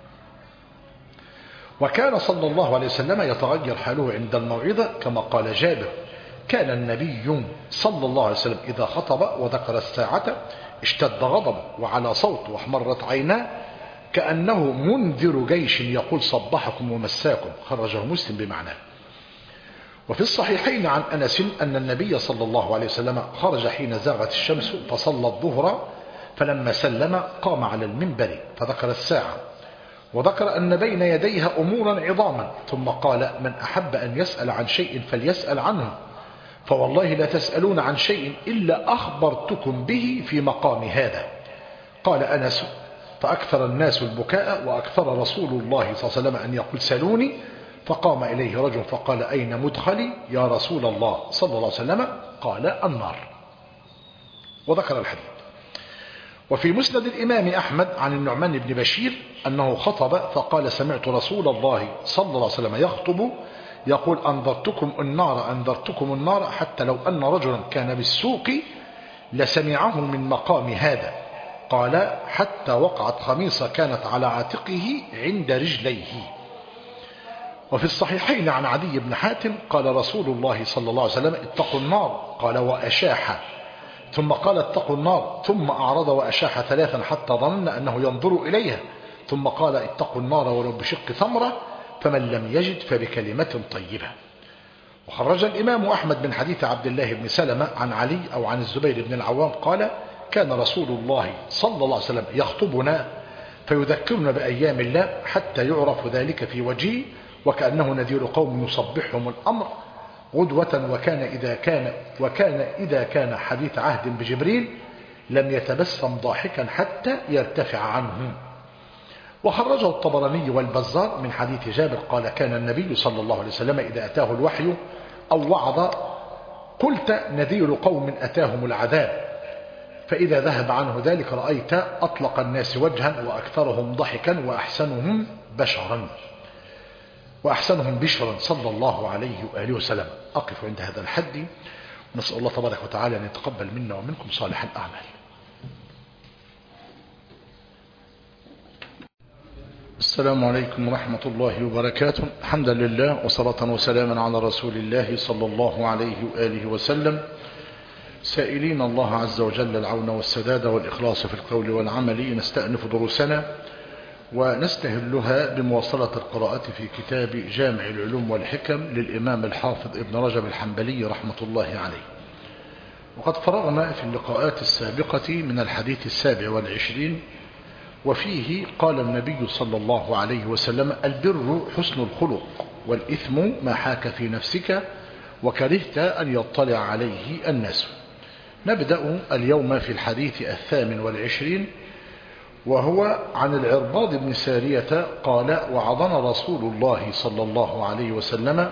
وكان صلى الله عليه وسلم يتغير حاله عند الموعظة، كما قال جابر: كان النبي صلى الله عليه وسلم إذا خطب وذكر الساعة اشتد غضبه وعلى صوته واحمرت عيناه كأنه منذر جيش يقول صبحكم ومساكم. خرجه مسلم بمعناه. وفي الصحيحين عن أنس أن النبي صلى الله عليه وسلم خرج حين زاغت الشمس فصلى الظهر، فلما سلم قام على المنبر فذكر الساعة، وذكر أن بين يديها أمورا عظاما، ثم قال: من أحب أن يسأل عن شيء فليسأل عنه، فوالله لا تسألون عن شيء إلا أخبرتكم به في مقام هذا. قال أنس: فأكثر الناس البكاء، وأكثر رسول الله صلى الله عليه وسلم أن يقول: سلوني. فقام إليه رجل فقال: أين مدخلي يا رسول الله صلى الله عليه وسلم؟ قال: النار. وذكر الحديث. وفي مسند الإمام أحمد عن النعمان بن بشير أنه خطب فقال: سمعت رسول الله صلى الله عليه وسلم يخطب يقول: أنذرتكم النار أنذرتكم النار، حتى لو أن رجلا كان بالسوق لسمعه من مقام هذا. قال: حتى وقعت خميصة كانت على عاتقه عند رجليه. وفي الصحيحين عن عدي بن حاتم قال رسول الله صلى الله عليه وسلم: اتقوا النار. قال: وأشاح. ثم قال: اتقوا النار. ثم أعرض وأشاح ثلاثا حتى ظن أنه ينظر إليها. ثم قال: اتقوا النار ولو بشق ثمرة. فمن لم يجد فبكلمة طيبة. وخرج الإمام أحمد من حديث عبد الله بن سلمة عن علي أو عن الزبير بن العوام قال كان رسول الله صلى الله عليه وسلم يخطبنا فيذكرنا بأيام الله حتى يعرف ذلك في وجهه وكأنه نذير قوم يصبحهم الأمر غدوة، وكان إذا كان وكان إذا كان حديث عهد بجبريل لم يتبسم ضاحكا حتى يرتفع عنه. وخرجه الطبراني والبزار من حديث جابر قال كان النبي صلى الله عليه وسلم إذا أتاه الوحي أو وعظ قلت نذير قوم أتاهم العذاب، فإذا ذهب عنه ذلك رأيت أطلق الناس وجها وأكثرهم ضحكا وأحسنهم بشرا وأحسنهم بشرا صلى الله عليه وآله وسلم. أقف عند هذا الحد، نسأل الله تبارك وتعالى أن يتقبل منا ومنكم صالح الأعمال. السلام عليكم ورحمة الله وبركاته. الحمد لله وصلاة وسلاما على رسول الله صلى الله عليه وآله وسلم، سائلين الله عز وجل العون والسداد والإخلاص في القول والعمل. نستأنف دروسنا ونستهلها بمواصلة القراءة في كتاب جامع العلوم والحكم للإمام الحافظ ابن رجب الحنبلي رحمة الله عليه. وقد فرغنا في اللقاءات السابقة من الحديث السابع والعشرين، وفيه قال النبي صلى الله عليه وسلم البر حسن الخلق والإثم ما حاك في نفسك وكرهت أن يطلع عليه الناس. نبدأ اليوم في الحديث الثامن والعشرين، وهو عن العرباض بن سارية قال وعظنا رسول الله صلى الله عليه وسلم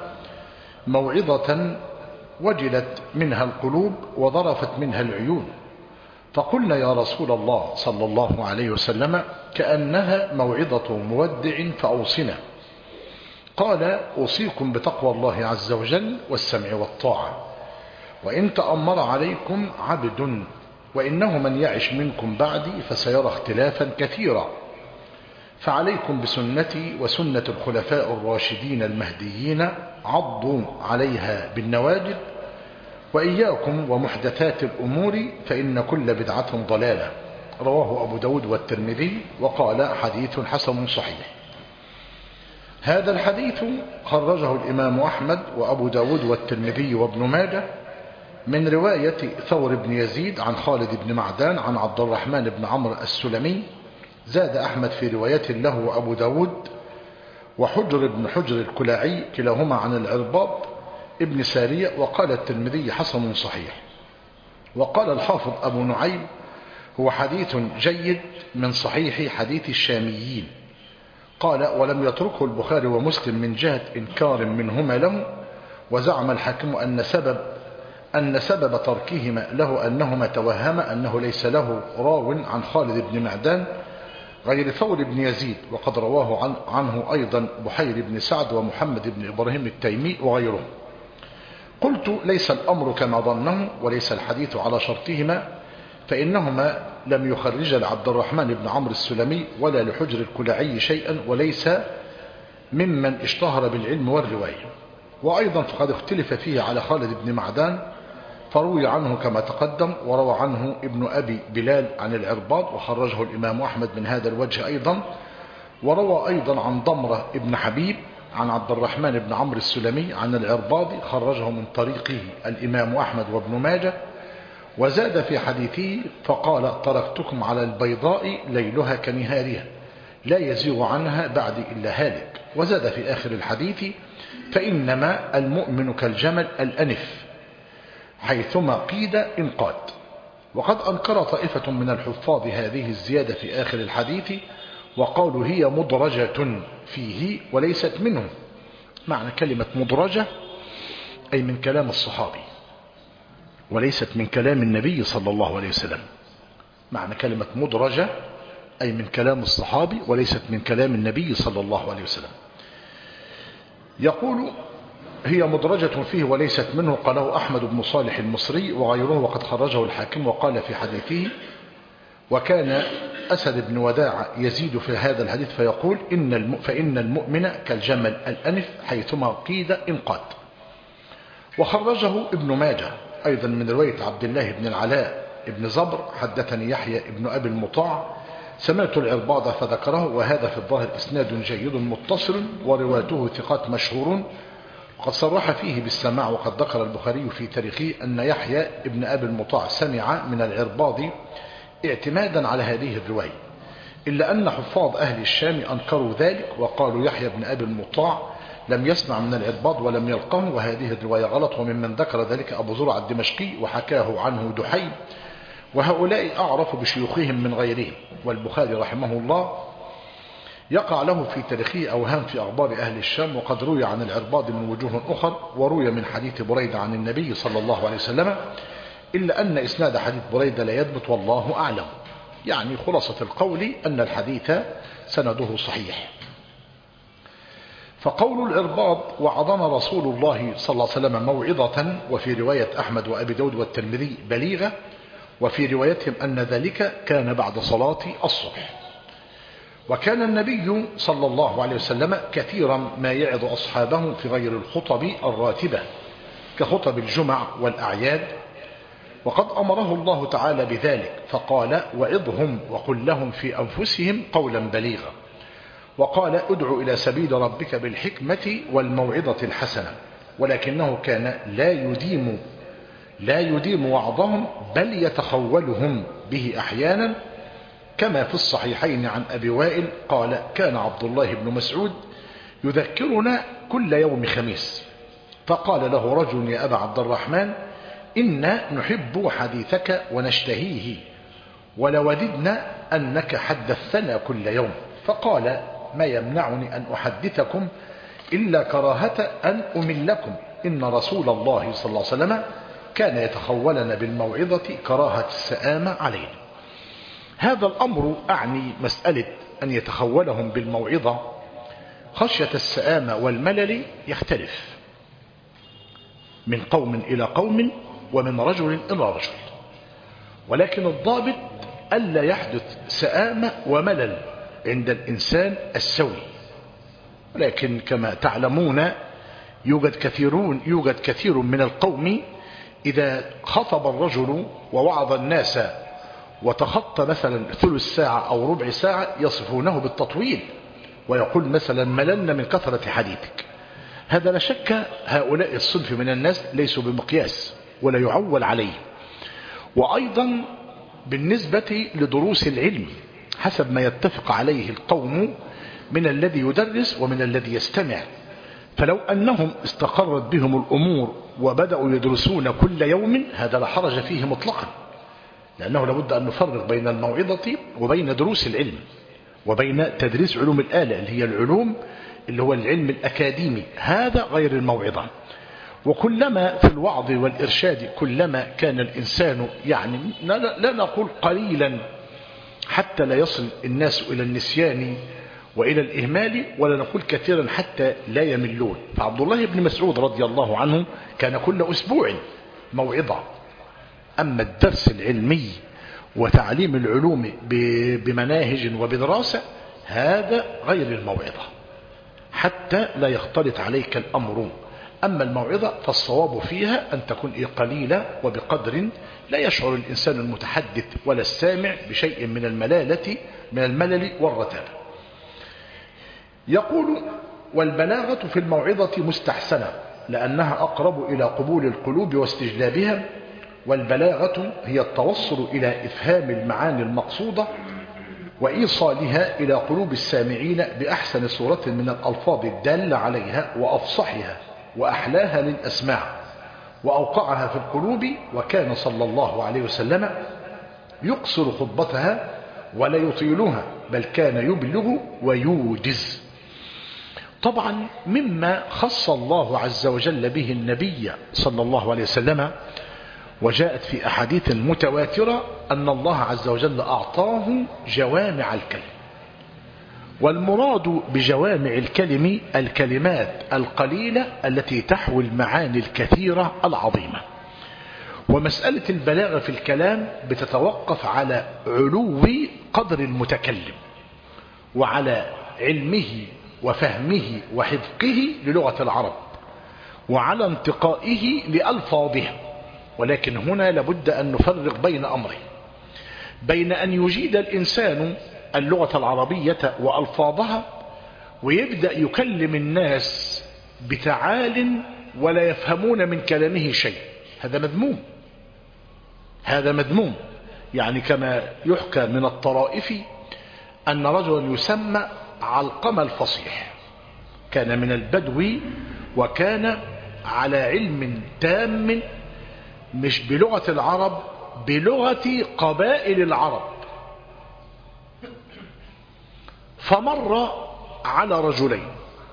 موعظة وجلت منها القلوب وضرفت منها العيون، فقلنا يا رسول الله صلى الله عليه وسلم كأنها موعظة مودع فأوصنا. قال أوصيكم بتقوى الله عز وجل والسمع والطاعة، وإن تأمر عليكم عبد وإنه من يعش منكم بعدي فسيرى اختلافا كثيرا، فعليكم بسنتي وسنة الخلفاء الراشدين المهديين عضوا عليها بالنواجذ، وإياكم ومحدثات الأمور فإن كل بدعة ضلالة. رواه أبو داود والترمذي وقال حديث حسن صحيح. هذا الحديث خرجه الإمام أحمد وأبو داود والترمذي وابن ماجه من رواية ثور بن يزيد عن خالد بن معدان عن عبد الرحمن بن عمرو السلمي. زاد أحمد في رواية له وأبو داود وحجر بن حجر الكلاعي كلاهما عن العرباض ابن سارية، وقال الترمذي حسن صحيح. وقال الحافظ أبو نعيم هو حديث جيد من صحيح حديث الشاميين. قال ولم يتركه البخاري ومسلم من جهة إنكار منهما له، وزعم الحاكم أن سبب أن سبب تركهما له أنهما توهم أنه ليس له راو عن خالد بن معدان غير ثور بن يزيد، وقد رواه عن عنه أيضا بحير بن سعد ومحمد بن إبراهيم التيمي وغيره. قلت ليس الأمر كما ظنه وليس الحديث على شرطهما، فإنهما لم يخرج لعبد الرحمن بن عمرو السلمي ولا لحجر الكلاعي شيئا، وليس ممن اشتهر بالعلم والرواية. وأيضا فقد اختلف فيه على خالد بن معدان، فروي عنه كما تقدم، وروى عنه ابن أبي بلال عن العرباض وخرجه الإمام أحمد من هذا الوجه أيضا. وروى أيضا عن ضمرة ابن حبيب عن عبد الرحمن بن عمرو السلمي عن العرباض، خرجه من طريقه الإمام أحمد وابن ماجه. وزاد في حديثه فقال تركتكم على البيضاء ليلها كنهارها لا يزيغ عنها بعد إلا هالك. وزاد في آخر الحديث فإنما المؤمن كالجمل الأنف حيثما قيد انقاد. وقد أنكر طائفة من الحفاظ هذه الزيادة في آخر الحديث وقالوا هي مدرجة فيه وليست منه. معنى كلمة مدرجة أي من كلام الصحابي وليست من كلام النبي صلى الله عليه وسلم. معنى كلمة مدرجة أي من كلام الصحابي وليست من كلام النبي صلى الله عليه وسلم. يقول هي مدرجة فيه وليست منه، قاله أحمد بن صالح المصري وغيره، وقد خرجه الحاكم. وقال في حديثه وكان أسد بن وداع يزيد في هذا الحديث فيقول إن الم... فإن المؤمن كالجمل الأنف حيثما قيد انقاد. وخرجه ابن ماجه أيضا من رواية عبد الله بن العلاء ابن زبر حدثني يحيى ابن أبي المطاع سمعت العرباض فذكره، وهذا في الظاهر إسناد جيد متصل ورواته ثقات مشهورون، وقد صرح فيه بالسماع. وقد ذكر البخاري في تاريخه أن يحيى ابن أبي المطاع سمع من العرباض اعتمادا على هذه الرواية، إلا أن حفاظ أهل الشام أنكروا ذلك وقالوا يحيى بن أبي المطاع لم يسمع من العرباض ولم يلقه، وهذه الرواية غلط. وممن ذكر ذلك أبو زرع الدمشقي وحكاه عنه دحيم، وهؤلاء أعرف بشيوخهم من غيرهم. والبخاري رحمه الله يقع له في تاريخه أوهام في أخبار أهل الشام، وقد روي عن العرباض من وجوه أخر، وروي من حديث بريدة عن النبي صلى الله عليه وسلم، إلا أن إسناد حديث بريدة لا يثبت والله أعلم. يعني خلاصة القول أن الحديث سنده صحيح. فقول العرباض وعظنا رسول الله صلى الله عليه وسلم موعظة، وفي رواية أحمد وأبي داود والترمذي بليغة، وفي روايتهم أن ذلك كان بعد صلاة الصبح. وكان النبي صلى الله عليه وسلم كثيرا ما يعظ أصحابه في غير الخطب الراتبة كخطب الجمع والأعياد، وقد أمره الله تعالى بذلك فقال وعظهم وقل لهم في أنفسهم قولا بليغا، وقال ادع إلى سبيل ربك بالحكمة والموعظة الحسنة، ولكنه كان لا يديم لا يديم وعظهم بل يتخولهم به أحيانا، كما في الصحيحين عن أبي وائل قال كان عبد الله بن مسعود يذكرنا كل يوم خميس، فقال له رجل يا أبا عبد الرحمن إنا نحب حديثك ونشتهيه ولوددنا أنك حدثتنا كل يوم، فقال ما يمنعني أن أحدثكم إلا كراهة أن أملكم، إن رسول الله صلى الله عليه وسلم كان يتخولنا بالموعظة كراهة السآمة علينا. هذا الأمر أعني مسألة أن يتخولهم بالموعظة خشية السآمة والملل يختلف من قوم إلى قوم ومن رجل إلى رجل، ولكن الضابط ألا يحدث سآمة وملل عند الإنسان السوي. ولكن كما تعلمون يوجد كثيرون يوجد كثير من القوم إذا خطب الرجل ووعظ الناس وتخطى مثلا ثلث ساعة أو ربع ساعة يصفونه بالتطويل، ويقول مثلا مللنا من كثرة حديثك. هذا لا شك هؤلاء الصنف من الناس ليسوا بمقياس ولا يعول عليه. وأيضا بالنسبة لدروس العلم حسب ما يتفق عليه القوم من الذي يدرس ومن الذي يستمع، فلو أنهم استقرت بهم الأمور وبدأوا يدرسون كل يوم هذا لا حرج فيه مطلقا، لأنه لابد أن نفرق بين الموعظة وبين دروس العلم وبين تدريس علوم الآلة اللي هي العلوم اللي هو العلم الأكاديمي، هذا غير الموعظة. وكلما في الوعظ والإرشاد كلما كان الإنسان يعني لا نقول قليلا حتى لا يصل الناس إلى النسيان وإلى الإهمال، ولا نقول كثيرا حتى لا يملون. فعبد الله بن مسعود رضي الله عنه كان كل أسبوع موعظة، أما الدرس العلمي وتعليم العلوم بمناهج وبدراسة هذا غير الموعظة حتى لا يختلط عليك الأمر. أما الموعظة فالصواب فيها أن تكون قليلة وبقدر لا يشعر الإنسان المتحدث ولا السامع بشيء من الملالة من الملل والرتابة. يقول والبلاغة في الموعظة مستحسنة لأنها أقرب إلى قبول القلوب واستجلابها، والبلاغة هي التوصل إلى إفهام المعاني المقصودة وإيصالها إلى قلوب السامعين بأحسن صورة من الألفاظ الدالة عليها وأفصحها وأحلاها للأسماع وأوقعها في القلوب. وكان صلى الله عليه وسلم يقصر خطبتها ولا يطيلها بل كان يبلغ ويوجز. طبعا مما خص الله عز وجل به النبي صلى الله عليه وسلم وجاءت في أحاديث متواترة أن الله عز وجل أعطاه جوامع الكلم، والمراد بجوامع الكلم الكلمات القليلة التي تحوي المعاني الكثيرة العظيمة. ومسألة البلاغة في الكلام بتتوقف على علو قدر المتكلم وعلى علمه وفهمه وحفظه للغة العرب وعلى انتقائه لألفاظها. ولكن هنا لابد أن نفرق بين أمرين، بين أن يجيد الإنسان اللغة العربية وألفاظها ويبدأ يكلم الناس بتعال ولا يفهمون من كلامه شيء، هذا مذموم، هذا مذموم. يعني كما يحكى من الطرائف أن رجلا يسمى علقمة الفصيح كان من البدو، وكان على علم تام مش بلغة العرب، بلغة قبائل العرب. فمر على رجلين،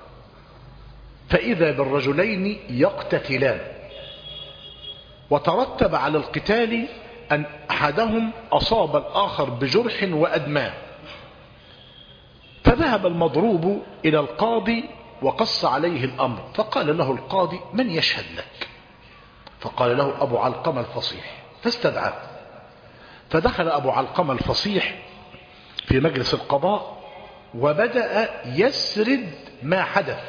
فإذا بالرجلين يقتتلان، وترتب على القتال أن أحدهم أصاب الآخر بجرح وأدماه. فذهب المضروب إلى القاضي وقص عليه الأمر، فقال له القاضي: من يشهد لك؟ فقال له: أبو علقمة الفصيح. فاستدعاه، فدخل أبو علقمة الفصيح في مجلس القضاء وبدأ يسرد ما حدث.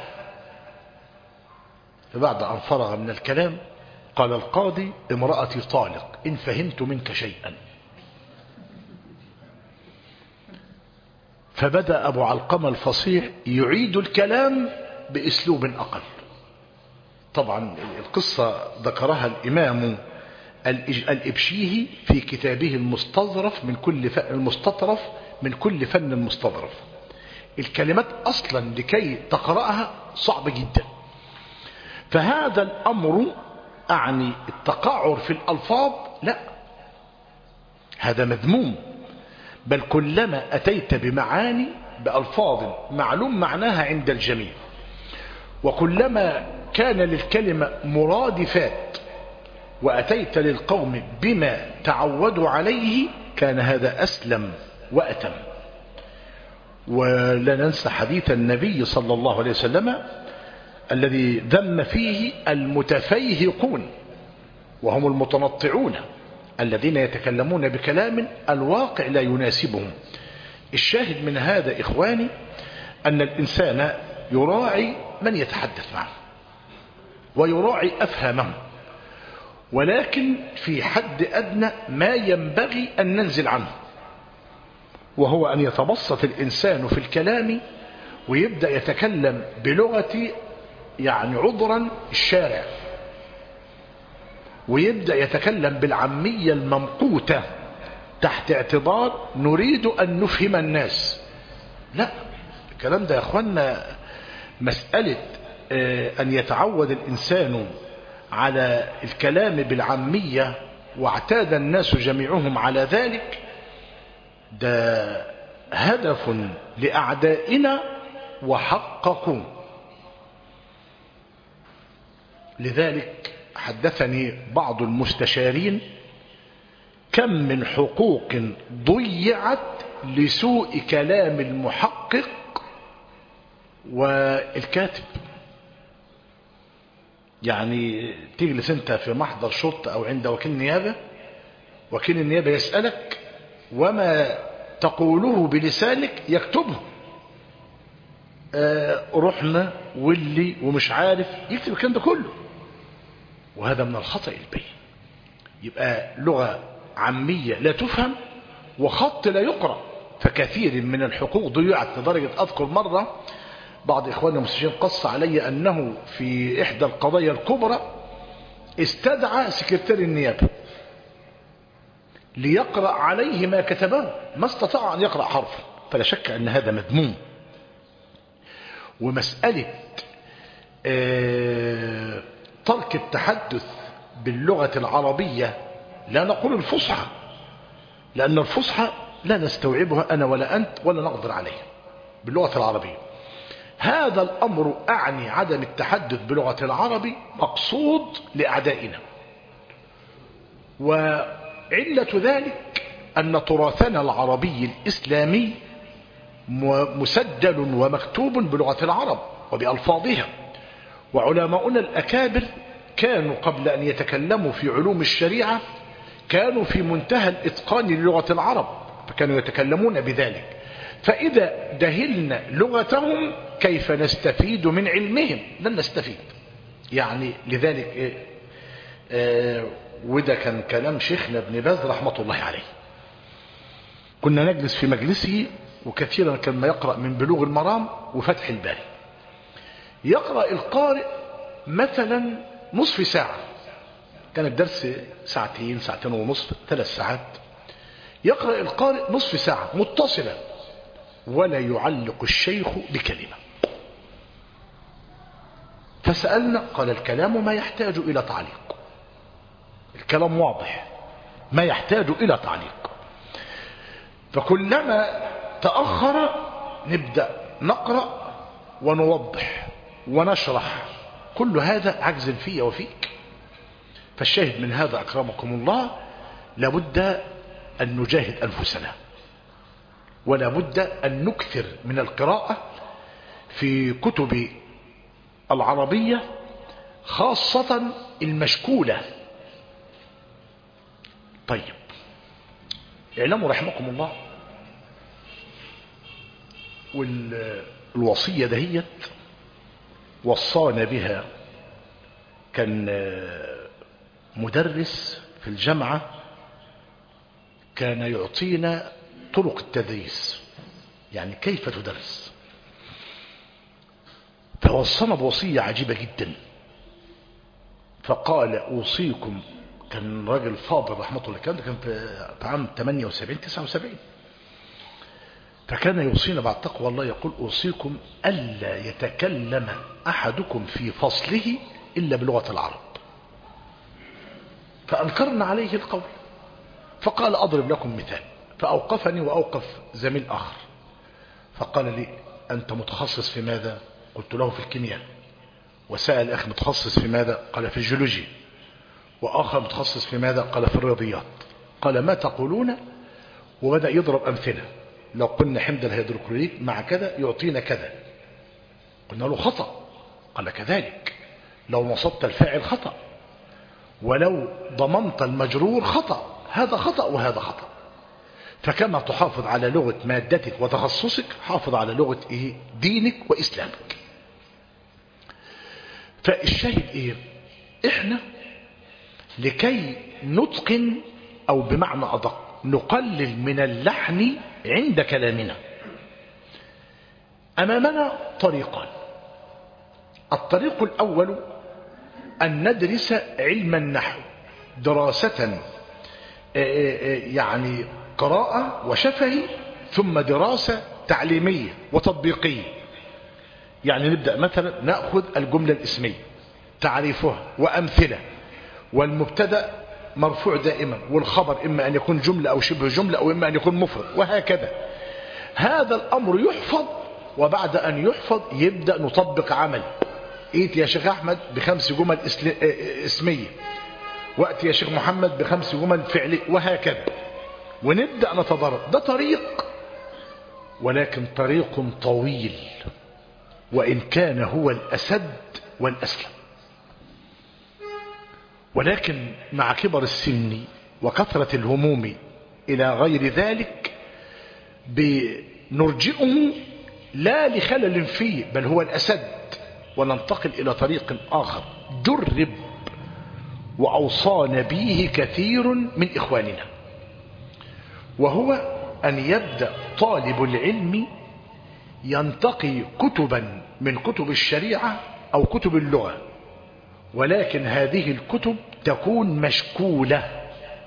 فبعد أن فرغ من الكلام قال القاضي: امرأتي طالق إن فهمت منك شيئا. فبدأ أبو علقمة الفصيح يعيد الكلام بأسلوب أقل. طبعا القصة ذكرها الإمام الإبشيهي في كتابه المستظرف من كل فن المستطرف من كل فن المستظرف. الكلمات أصلا لكي تقرأها صعب جدا. فهذا الأمر أعني التقعر في الألفاظ لا، هذا مذموم، بل كلما أتيت بمعاني بألفاظ معلوم معناها عند الجميع، وكلما كان للكلمة مرادفات وأتيت للقوم بما تعودوا عليه كان هذا أسلم وأتم. ولا ننسى حديث النبي صلى الله عليه وسلم الذي ذم فيه المتفيهقون، وهم المتنطعون الذين يتكلمون بكلام الواقع لا يناسبهم. الشاهد من هذا إخواني أن الإنسان يراعي من يتحدث معه ويراعي أفهامه، ولكن في حد أدنى ما ينبغي أن ننزل عنه، وهو أن يتبسط الإنسان في الكلام ويبدأ يتكلم بلغة يعني عذرا الشارع، ويبدأ يتكلم بالعامية الممقوتة تحت اعتبار نريد أن نفهم الناس. لا، الكلام ده يا أخوانا مسألة أن يتعود الإنسان على الكلام بالعامية واعتاد الناس جميعهم على ذلك، ده هدف لأعدائنا وحققوا. لذلك حدثني بعض المستشارين كم من حقوق ضيعت لسوء كلام المحقق والكاتب. يعني تجلس انت في محضر شرطة او عند وكيل نيابة، وكيل النيابة يسألك وما تقوله بلسانك يكتبه، آه رحنا واللي ومش عارف يكتب الكلام ده كله، وهذا من الخطأ البين. يبقى لغة عامية لا تفهم وخط لا يقرأ. فكثير من الحقوق ضيعت لدرجة أذكر مرة بعض إخواننا المستشارين قص علي أنه في إحدى القضايا الكبرى استدعى سكرتير النيابة ليقرأ عليه ما كتبه، ما استطاع أن يقرأ حرفا. فلا شك أن هذا مذموم. ومسألة آه ترك التحدث باللغة العربية، لا نقول الفصحى، لأن الفصحى لا نستوعبها أنا ولا أنت ولا نقدر عليها باللغة العربية. هذا الأمر أعني عدم التحدث بلغة العربي مقصود لأعدائنا. وعلة ذلك أن تراثنا العربي الإسلامي مسجل ومكتوب بلغة العرب وبألفاظها، وعلماؤنا الأكابر كانوا قبل أن يتكلموا في علوم الشريعة كانوا في منتهى الإتقان للغة العرب، فكانوا يتكلمون بذلك. فإذا دهلنا لغتهم كيف نستفيد من علمهم؟ لن نستفيد. يعني لذلك إيه آه وده كان كلام شيخنا ابن باز رحمة الله عليه. كنا نجلس في مجلسه وكثيرا كان ما يقرأ من بلوغ المرام وفتح الباري. يقرأ القارئ مثلا نصف ساعة، كان الدرس ساعتين ساعتين ونصف ثلاث ساعات، يقرأ القارئ نصف ساعة متصلة ولا يعلق الشيخ بكلمة. فسألنا قال الكلام ما يحتاج إلى تعليق، الكلام واضح ما يحتاج إلى تعليق. فكلما تأخر نبدأ نقرأ ونوضح ونشرح، كل هذا عجز في وفيك. فالشاهد من هذا أكرمكم الله لابد أن نجاهد أنفسنا، ولا بد أن نكثر من القراءة في كتب العربية خاصة المشكولة. طيب اعلموا رحمكم الله، والوصية دهيت وصانا بها، كان مدرس في الجامعة كان يعطينا طرق التدريس، يعني كيف تدرس. فوصانا بوصية عجيبة جدا، فقال أوصيكم، كان راجل فاضل رحمة الله، كان كان في عام ثمانية وسبعين تسعة وسبعين، فكان يوصينا بعد تقوى الله يقول أوصيكم ألا يتكلم أحدكم في فصله إلا بلغة العرب. فأنكرنا عليه القول، فقال أضرب لكم مثال، فأوقفني وأوقف زميل آخر، فقال لي أنت متخصص في ماذا؟ قلت له في الكيمياء. وسأل أخي متخصص في ماذا؟ قال في الجيولوجيا. وآخر متخصص في ماذا؟ قال في الرياضيات. قال ما تقولون؟ وبدأ يضرب أمثلة، لو قلنا حمض الهيدروكلوريك مع كذا يعطينا كذا، قلنا له خطأ، قال كذلك، لو نصبت الفاعل خطأ، ولو ضمنت المجرور خطأ، هذا خطأ وهذا خطأ. فكما تحافظ على لغة مادتك وتخصصك، حافظ على لغة إيه؟ دينك وإسلامك. فالشاهد إيه؟ إحنا لكي نتقن، أو بمعنى أدق نقلل من اللحن عند كلامنا، أمامنا طريقان. الطريق الأول أن ندرس علم النحو دراسة يعني قراءة وشفهي، ثم دراسة تعليمية وتطبيقية. يعني نبدأ مثلا نأخذ الجملة الاسمية تعريفها وأمثلة، والمبتدأ مرفوع دائما، والخبر إما أن يكون جملة أو شبه جملة، أو إما أن يكون مفرد، وهكذا. هذا الأمر يحفظ، وبعد أن يحفظ يبدأ نطبق عمل. إيت يا شيخ أحمد بخمس جمل اسمية، وقت يا شيخ محمد بخمس جمل فعلية، وهكذا، ونبدأ نتدرب. ده طريق، ولكن طريق طويل، وإن كان هو الأسد والأسلم. ولكن مع كبر السن وكثرة الهموم إلى غير ذلك بنرجئه لا لخلل فيه، بل هو الأسد، وننتقل إلى طريق آخر جرب وأوصانا به كثير من إخواننا، وهو أن يبدأ طالب العلم ينتقي كتبا من كتب الشريعة أو كتب اللغة، ولكن هذه الكتب تكون مشكولة،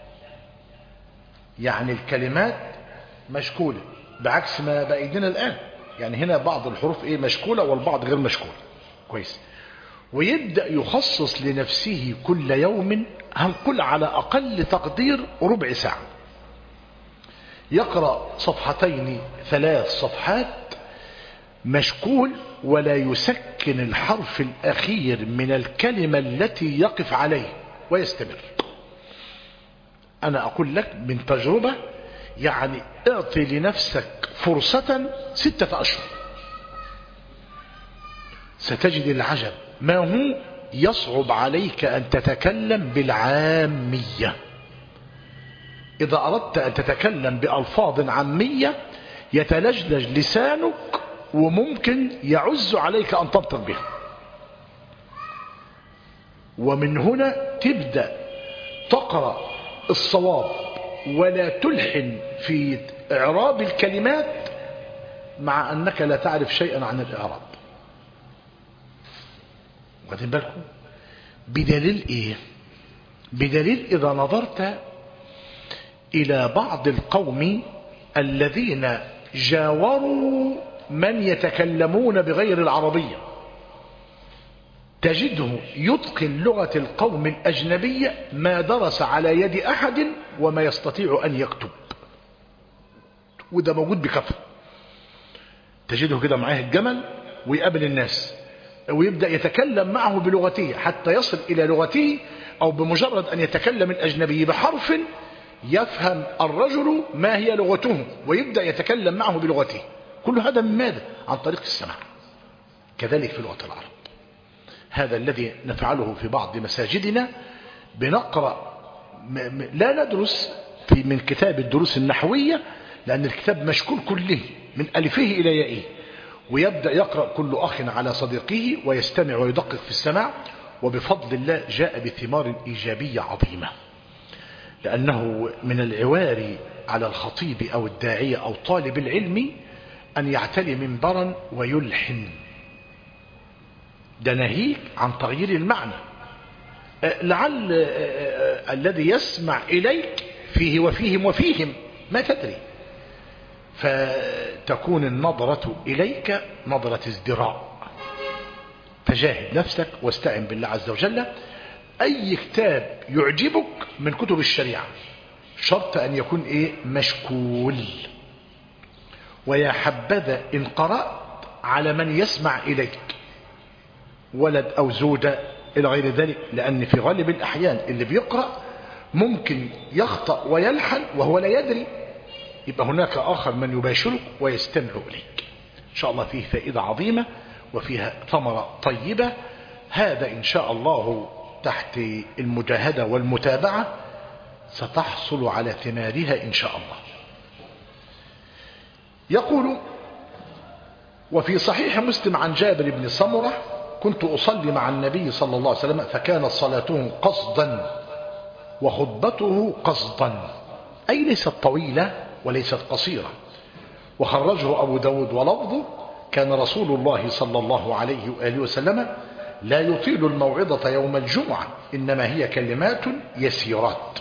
يعني الكلمات مشكولة، بعكس ما بأيدينا الآن. يعني هنا بعض الحروف إيه مشكولة والبعض غير مشكولة، كويس. ويبدأ يخصص لنفسه كل يوم، هنقول على أقل تقدير ربع ساعة، يقرأ صفحتين ثلاث صفحات مشكول، ولا يسكن الحرف الأخير من الكلمة التي يقف عليه، ويستمر. أنا أقول لك من تجربة، يعني اعطي لنفسك فرصة ستة أشهر، ستجد العجب، ما هو يصعب عليك أن تتكلم بالعامية. إذا أردت أن تتكلم بألفاظ عامية يتلجلج لسانك، وممكن يعز عليك أن تنطق بها. ومن هنا تبدأ تقرأ الصواب، ولا تلحن في إعراب الكلمات، مع أنك لا تعرف شيئا عن الإعراب. واخدين بالكم؟ بدليل إيه؟ بدليل إذا نظرت إلى بعض القوم الذين جاوروا من يتكلمون بغير العربية تجده يتقن لغة القوم الأجنبية ما درس على يد أحد وما يستطيع أن يكتب، وده موجود بكثرة. تجده كده معاه الجمل ويقابل الناس ويبدأ يتكلم معه بلغته حتى يصل إلى لغته، أو بمجرد أن يتكلم الأجنبي بحرف يفهم الرجل ما هي لغته ويبدأ يتكلم معه بلغته. كل هذا من ماذا؟ عن طريق السماع. كذلك في لغة العرب، هذا الذي نفعله في بعض مساجدنا، بنقرأ لا ندرس في من كتاب الدروس النحوية، لأن الكتاب مشكول كله من ألفه إلى يائه، ويبدأ يقرأ كل أخ على صديقه ويستمع ويدقق في السماع، وبفضل الله جاء بثمار إيجابية عظيمة. لأنه من العوار على الخطيب أو الداعية أو طالب العلم أن يعتلي منبرا ويلحن، ده ناهيك عن تغيير المعنى. لعل الذي يسمع إليك فيه وفيهم وفيهم ما تدري، فتكون النظرة إليك نظرة ازدراء. فجاهد نفسك واستعن بالله عز وجل. أي كتاب يعجبك من كتب الشريعة شرط أن يكون إيه؟ مشكول. ويا حبذا إن قرأت على من يسمع إليك، ولد أو زوجة إلى غير ذلك، لأن في غالب الأحيان اللي بيقرأ ممكن يخطأ ويلحن وهو لا يدري، يبقى هناك آخر من يباشرك ويستمع إليك. إن شاء الله فيه فائدة عظيمة وفيها ثمرة طيبة. هذا إن شاء الله تحت المجاهدة والمتابعة ستحصل على ثمارها إن شاء الله. يقول: وفي صحيح مسلم عن جابر بن سمرة: كنت أصلي مع النبي صلى الله عليه وسلم فكانت صلاته قصدا وخطبته قصدا، أي ليست طويلة وليست قصيرة. وخرجه أبو داود ولفظه: كان رسول الله صلى الله عليه وآله وسلم لا يطيل الموعظة يوم الجمعة، إنما هي كلمات يسيرات.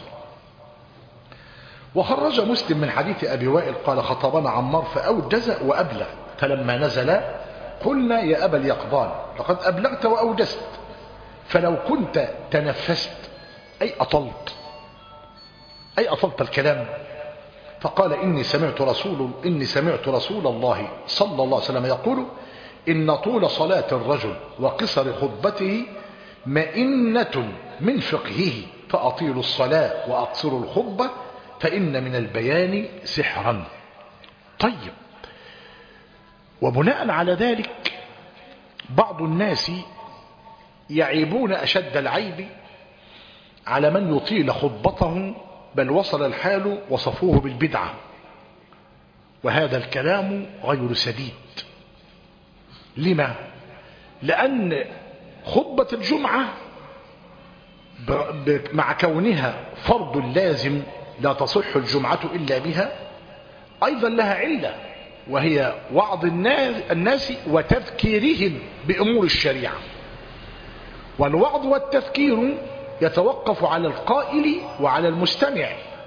وخرج مسلم من حديث أبي وائل قال: خطبنا عمار فأوجز وأبلغ، فلما نزل قلنا يا أبا اليقظان لقد أبلغت وأوجزت، فلو كنت تنفست أي أطلت أي أطلت الكلام. فقال: إني سمعت رسول إني سمعت رسول الله صلى الله عليه وسلم يقول: إن طول صلاة الرجل وقصر خطبته مئنة من فقهه، فأطيلوا الصلاة وأقصروا الخطبة فإن من البيان سحرا. طيب، وبناء على ذلك بعض الناس يعيبون أشد العيب على من يطيل خطبته، بل وصل الحال وصفوه بالبدعة، وهذا الكلام غير سديد. لما؟ لأن خطبة الجمعة مع كونها فرض لازم لا تصح الجمعة إلا بها أيضا لها علة، وهي وعظ الناس وتذكيرهم بأمور الشريعة. والوعظ والتذكير يتوقف على القائل وعلى المستمع،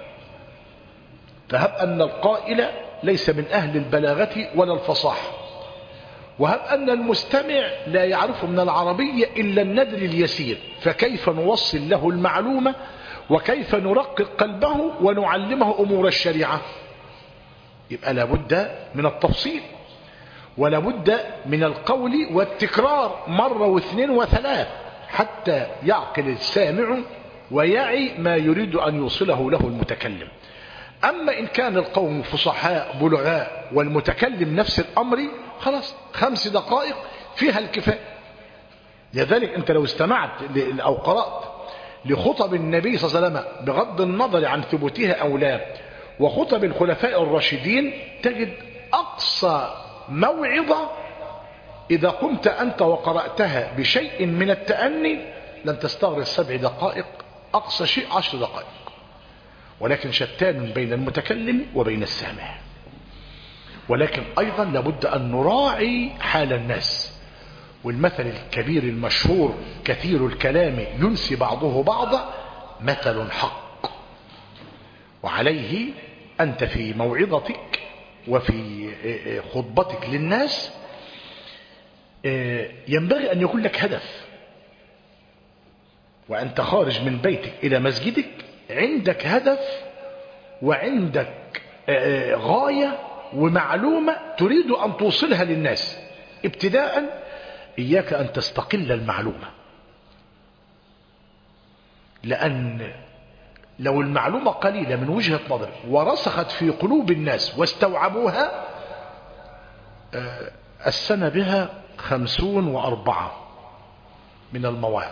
فهب أن القائل ليس من أهل البلاغة ولا الفصاحة، وهب أن المستمع لا يعرف من العربية إلا الندر اليسير، فكيف نوصل له المعلومة وكيف نرقق قلبه ونعلمه أمور الشريعة؟ يبقى لابد من التفصيل، ولابد من القول والتكرار مرة واثنين وثلاث حتى يعقل السامع ويعي ما يريد أن يوصله له المتكلم. أما إن كان القوم فصحاء بلغاء والمتكلم نفس الأمر، خلاص خمس دقائق فيها الكفاية. لذلك أنت لو استمعت أو قرأت لخطب النبي صلى الله عليه وسلم بغض النظر عن ثبوتها أو لا، وخطب الخلفاء الراشدين، تجد أقصى موعظة إذا قمت أنت وقرأتها بشيء من التأني لن تستغرق سبع دقائق، أقصى شيء عشر دقائق، ولكن شتان بين المتكلم وبين السامع. ولكن أيضا لابد أن نراعي حال الناس. والمثل الكبير المشهور كثير الكلام ينسي بعضه بعضا مثل حق. وعليه أنت في موعظتك وفي خطبتك للناس ينبغي أن يكون لك هدف، وأنت خارج من بيتك إلى مسجدك عندك هدف وعندك غاية ومعلومة تريد أن توصلها للناس. ابتداء إياك أن تستقل المعلومة، لأن لو المعلومة قليلة من وجهة نظر ورسخت في قلوب الناس واستوعبوها السنة بها خمسون وأربعة من المواعظ.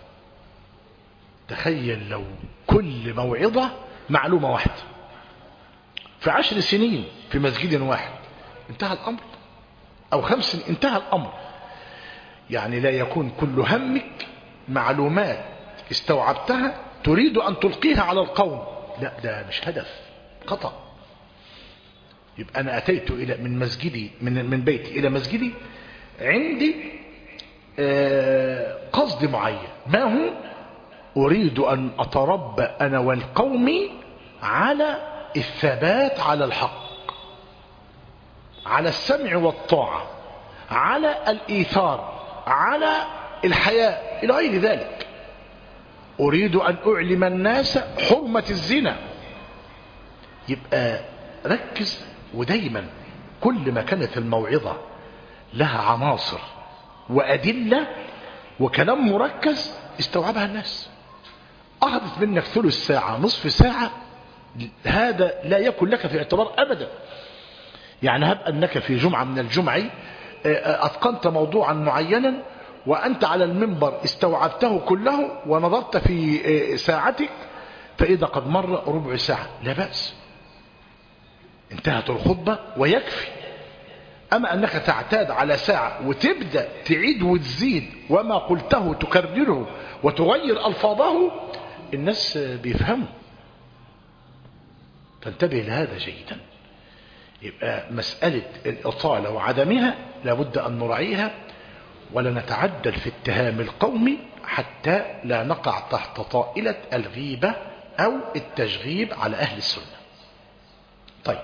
تخيل لو كل موعظة معلومة واحدة في عشر سنين في مسجد واحد، انتهى الأمر. أو خمس سنين انتهى الأمر. يعني لا يكون كل همك معلومات استوعبتها تريد أن تلقيها على القوم، لا، ده مش هدف، خطأ. يبقى أنا أتيت إلى من مسجدي من من بيتي إلى مسجدي عندي قصد معين. ما هو؟ أريد أن أتربى أنا والقوم على الثبات على الحق، على السمع والطاعة، على الإيثار، على الحياء، إلى غير ذلك. أريد أن أعلم الناس حرمة الزنا. يبقى ركز. ودايما كل ما كانت الموعظة لها عناصر وأدلة وكلام مركز استوعبها الناس. أخذت منك ثلث ساعة نصف ساعة، هذا لا يكون لك في اعتبار أبدا. يعني هب أنك في جمعة من الجمع أتقنت موضوعا معينا وأنت على المنبر استوعبته كله ونظرت في ساعتك فإذا قد مر ربع ساعة لا بأس، انتهت الخطبة ويكفي. أما أنك تعتاد على ساعة وتبدأ تعيد وتزيد وما قلته تكرره وتغير ألفاظه، الناس بيفهموا. فانتبه لهذا جيدا. يبقى مسألة الإطالة وعدمها لابد أن نراعيها، ولا نتعدل في اتهام القوم حتى لا نقع تحت طائلة الغيبة أو التشغيب على أهل السنة. طيب.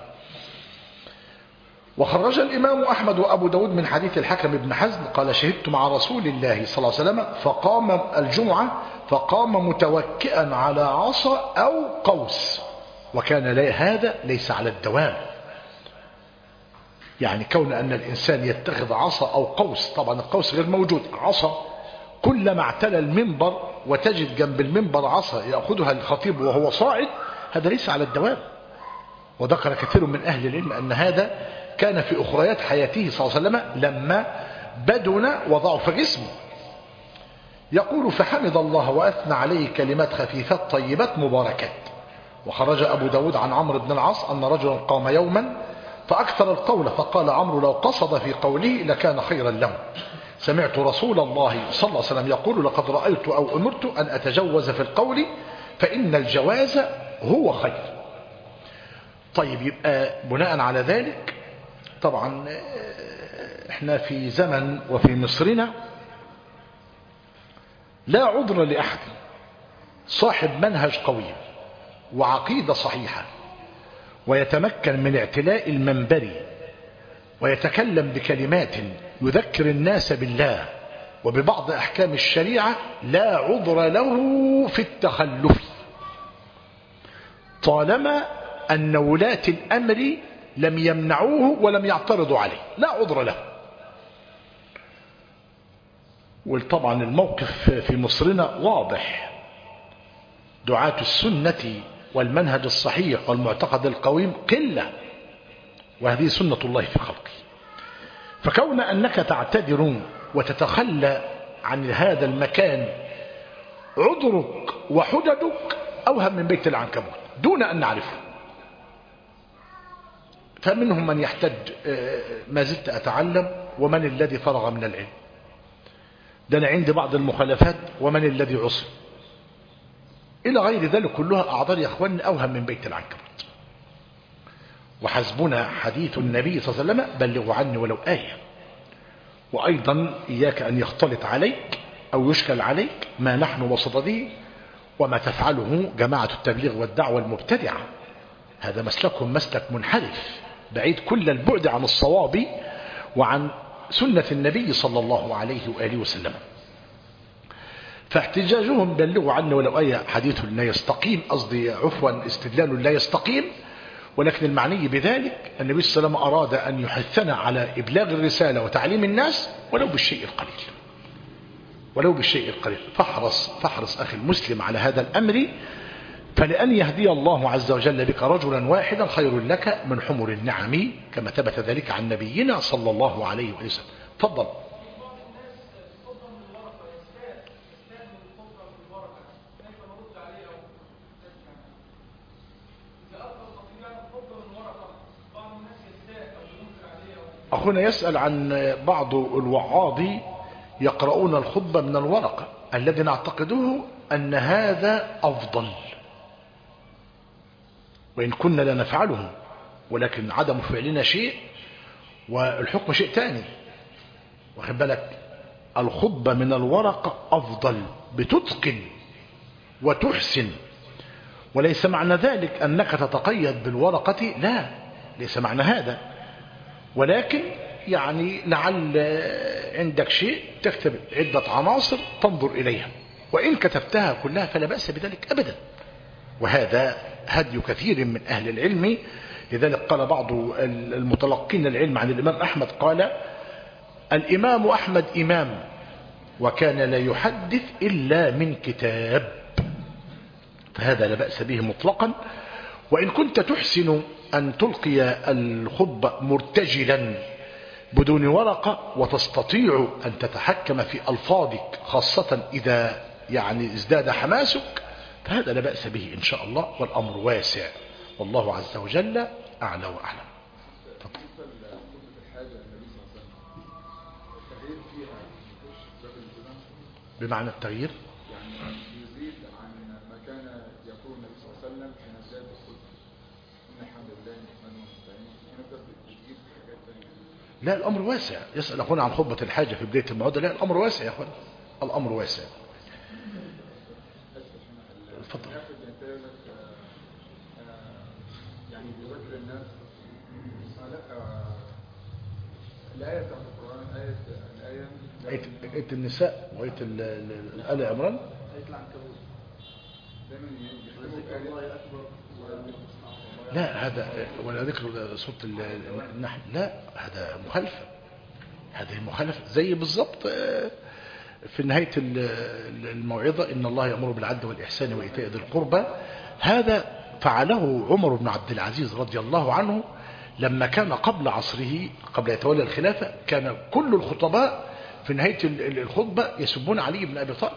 وخرج الإمام أحمد وأبو داود من حديث الحكم بن حزم قال شهدت مع رسول الله صلى الله عليه وسلم فقام الجمعة فقام متوكئا على عصا أو قوس، وكان هذا ليس على الدوام. يعني كون أن الإنسان يتخذ عصا أو قوس، طبعا القوس غير موجود، عصا كلما اعتلى المنبر وتجد جنب المنبر عصا يأخذها الخطيب وهو صاعد، هذا ليس على الدوام. وذكر كثير من أهل العلم أن هذا كان في أخريات حياته صلى الله عليه وسلم لما بدن وضعف جسمه. يقول فحمد الله وأثنى عليه كلمات خفيفات طيبات مباركات. وخرج أبو داود عن عمرو بن العاص أن رجلا قام يوما فأكثر القول فقال عمرو لو قصد في قوله لكان خيرا له. سمعت رسول الله صلى الله عليه وسلم يقول لقد رأيت أو أمرت أن أتجوز في القول فإن الجواز هو خير. طيب، يبقى بناء على ذلك طبعا احنا في زمن وفي مصرنا لا عذر لأحد صاحب منهج قوي وعقيدة صحيحة ويتمكن من اعتلاء المنبر ويتكلم بكلمات يذكر الناس بالله وببعض أحكام الشريعة، لا عذر له في التخلف طالما أن ولاة الأمر لم يمنعوه ولم يعترضوا عليه، لا عذر له. وطبعا الموقف في مصرنا واضح. دعاة السنة والمنهج الصحيح والمعتقد القويم قلة، وهذه سنة الله في خلقه. فكون أنك تعتذر وتتخلى عن هذا المكان عذرك وحججك أوهم من بيت العنكبوت دون أن نعرفه. فمنهم من يحتج ما زلت أتعلم ومن الذي فرغ من العلم، ده أنا عندي بعض المخالفات ومن الذي عصم، إلى غير ذلك كلها أعذار يا أخواني أوهم من بيت العنكبوت. وحسبنا حديث النبي صلى الله عليه وسلم بلغوا عني ولو آية. وأيضا إياك أن يختلط عليك أو يشكل عليك ما نحن بصدده وما تفعله جماعة التبليغ والدعوة المبتدعة. هذا مسلكهم مسلك منحرف بعيد كل البعد عن الصواب وعن سنة النبي صلى الله عليه وآله وسلم. فاحتجاجهم بلغوا عني ولو آية حديث لا يستقيم، قصدي عفوا استدلال لا يستقيم، ولكن المعني بذلك النبي صلى الله عليه وسلم أراد أن يحثنا على إبلاغ الرسالة وتعليم الناس ولو بالشيء القليل، ولو بالشيء القليل. فاحرص فاحرص أخي المسلم على هذا الأمر، فلأن يهدي الله عز وجل بك رجلا واحدا خير لك من حمر النعم، كما ثبت ذلك عن نبينا صلى الله عليه وسلم. تفضل. أخونا يسأل عن بعض الوعاظ يقرؤون الخطبة من الورقة الذي نعتقده أن هذا أفضل، وإن كنا لا نفعله، ولكن عدم فعلنا شيء والحكم شيء تاني. واخد بالك؟ الخطبة من الورقة أفضل، بتتقن وتحسن، وليس معنى ذلك أنك تتقيد بالورقة، لا، ليس معنى هذا، ولكن يعني لعل عندك شيء تكتب عدة عناصر تنظر إليها، وإن كتبتها كلها فلا بأس بذلك أبدا، وهذا هدي كثير من أهل العلم. لذلك قال بعض المتلقين العلم عن الإمام أحمد، قال الإمام أحمد إمام وكان لا يحدث إلا من كتاب، فهذا لا بأس به مطلقا. وإن كنت تحسن أن تلقي الخطبة مرتجلا بدون ورقة وتستطيع أن تتحكم في ألفاظك، خاصة إذا يعني ازداد حماسك، فهذا لا بأس به إن شاء الله، والأمر واسع، والله عز وجل أعلى وأعلم. بمعنى التغيير يعني يزيد عن ما كان يقول النبي صلى الله عليه وسلم حين زاد الخطبة إن الحمد لله نحمده ونستعينه، ونبدأ بالتجديد في حاجات ثانية. لا، الأمر واسع. يسأل أخونا عن خطبة الحاجة في بداية الموعظة، لا، الأمر واسع يا أخوان، الأمر واسع. تفضل. يعني بيذكر الناس الآية بتاعت القرآن، آية الآية آية النساء وآية آل عمران، آية العنكبوت، دايما يختموا بآية أكبر. لا، هذا ولا ذكر صوت النحل، لا، هذا مخالفة، هذه مخالفة زي بالضبط في نهاية الموعظة إن الله يأمر بالعدل والإحسان وإيتاء ذي القربى. هذا فعله عمر بن عبد العزيز رضي الله عنه لما كان قبل عصره، قبل يتولى الخلافة، كان كل الخطباء في نهاية الخطبة يسبون علي بن أبي طالب،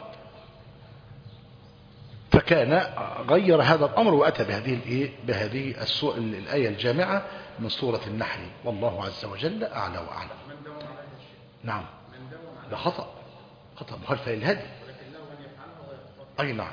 فكان غير هذا الأمر وأتى بهذه الإيه بهذه الآية الجامعة من سورة النحل، والله عز وجل أعلى وأعلم. نعم، ده خطأ، خطأ مخالفة للهدي. أي نعم.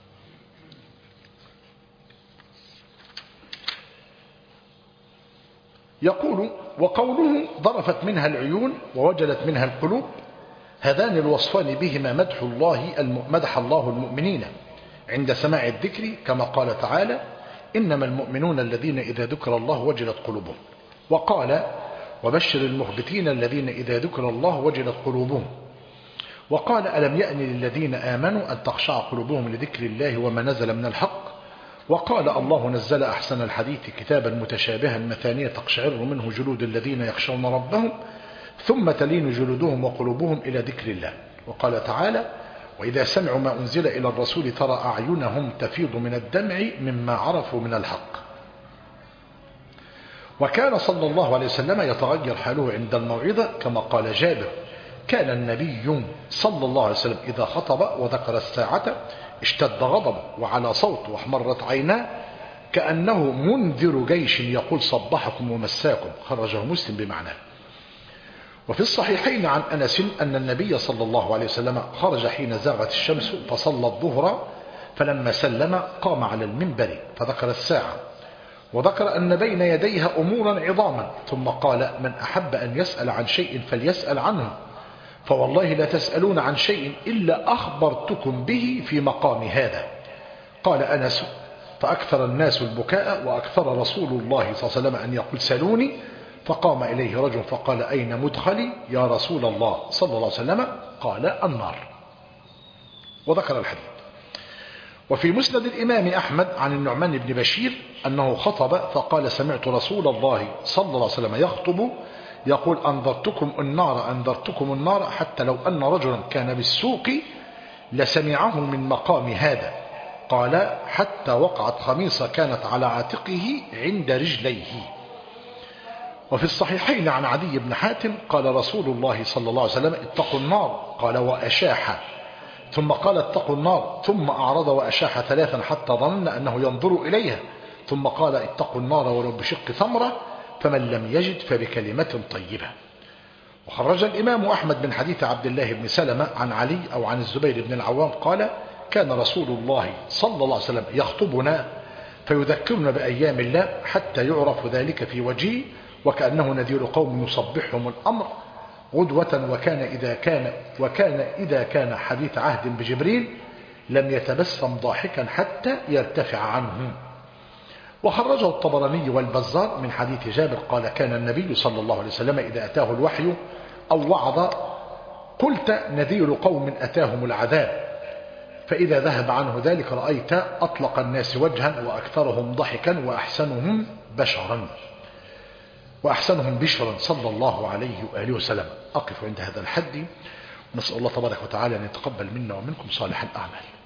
يقول وقوله ضرفت منها العيون ووجلت منها القلوب، هذان الوصفان بهما مدح الله مدح الله المؤمنين عند سماع الذكر، كما قال تعالى إنما المؤمنون الذين إذا ذكر الله وجلت قلوبهم، وقال وبشر المخبتين الذين إذا ذكر الله وجلت قلوبهم، وقال ألم يأن للذين آمنوا أن تخشع قلوبهم لذكر الله وما نزل من الحق، وقال الله نزل أحسن الحديث كتابا متشابها مثانية تقشعر منه جلود الذين يخشون ربهم ثم تلين جلودهم وقلوبهم إلى ذكر الله، وقال تعالى وإذا سمعوا ما أنزل إلى الرسول ترى أعينهم تفيض من الدمع مما عرفوا من الحق. وكان صلى الله عليه وسلم يتغير حاله عند الموعظة، كما قال جابر كان النبي صلى الله عليه وسلم إذا خطب وذكر الساعة اشتد غضبه وعلى صوته واحمرت عيناه كأنه منذر جيش يقول صبحكم ومساكم، خرجه مسلم بمعناه. وفي الصحيحين عن أنس أن النبي صلى الله عليه وسلم خرج حين زاغت الشمس فصلى الظهر، فلما سلم قام على المنبر فذكر الساعة، وذكر أن بين يديها أمورا عظاما، ثم قال: من أحب أن يسأل عن شيء فليسأل عنه، فوالله لا تسألون عن شيء إلا أخبرتكم به في مقام هذا. قال أنس: فأكثر الناس البكاء، وأكثر رسول الله صلى الله عليه وسلم أن يقول: سلوني. فقام إليه رجل فقال: أين مدخلي يا رسول الله صلى الله عليه وسلم؟ قال: النار. وذكر الحديث. وفي مسند الإمام أحمد عن النعمان بن بشير أنه خطب فقال: سمعت رسول الله صلى الله عليه وسلم يخطب يقول: أنذرتكم النار أنذرتكم النار، حتى لو أن رجلا كان بالسوق لسمعه من مقام هذا. قال: حتى وقعت خميصة كانت على عاتقه عند رجليه. وفي الصحيحين عن عدي بن حاتم قال رسول الله صلى الله عليه وسلم: اتقوا النار. قال: وأشاح. ثم قال: اتقوا النار. ثم أعرض وأشاح ثلاثا حتى ظن أنه ينظر إليها. ثم قال: اتقوا النار ولو بشق ثمرة، فمن لم يجد فبكلمة طيبة. وخرج الإمام أحمد من حديث عبد الله بن سلمة عن علي أو عن الزبير بن العوام قال: كان رسول الله صلى الله عليه وسلم يخطبنا فيذكرنا بأيام الله حتى يعرف ذلك في وجهه، وكأنه نذير قوم يصبحهم الأمر غدوة. وكان إذا كان وكان إذا كان حديث عهد بجبريل لم يتبسم ضاحكا حتى يرتفع عنه. وخرجه الطبراني والبزار من حديث جابر قال: كان النبي صلى الله عليه وسلم إذا أتاه الوحي أو وعظ قلت: نذير قوم أتاهم العذاب، فإذا ذهب عنه ذلك رأيت أطلق الناس وجها وأكثرهم ضحكا وأحسنهم بشرا وأحسنهم بشرا صلى الله عليه وآله وسلم. أقف عند هذا الحد، ونسأل الله تبارك وتعالى أن يتقبل منا ومنكم صالح الأعمال.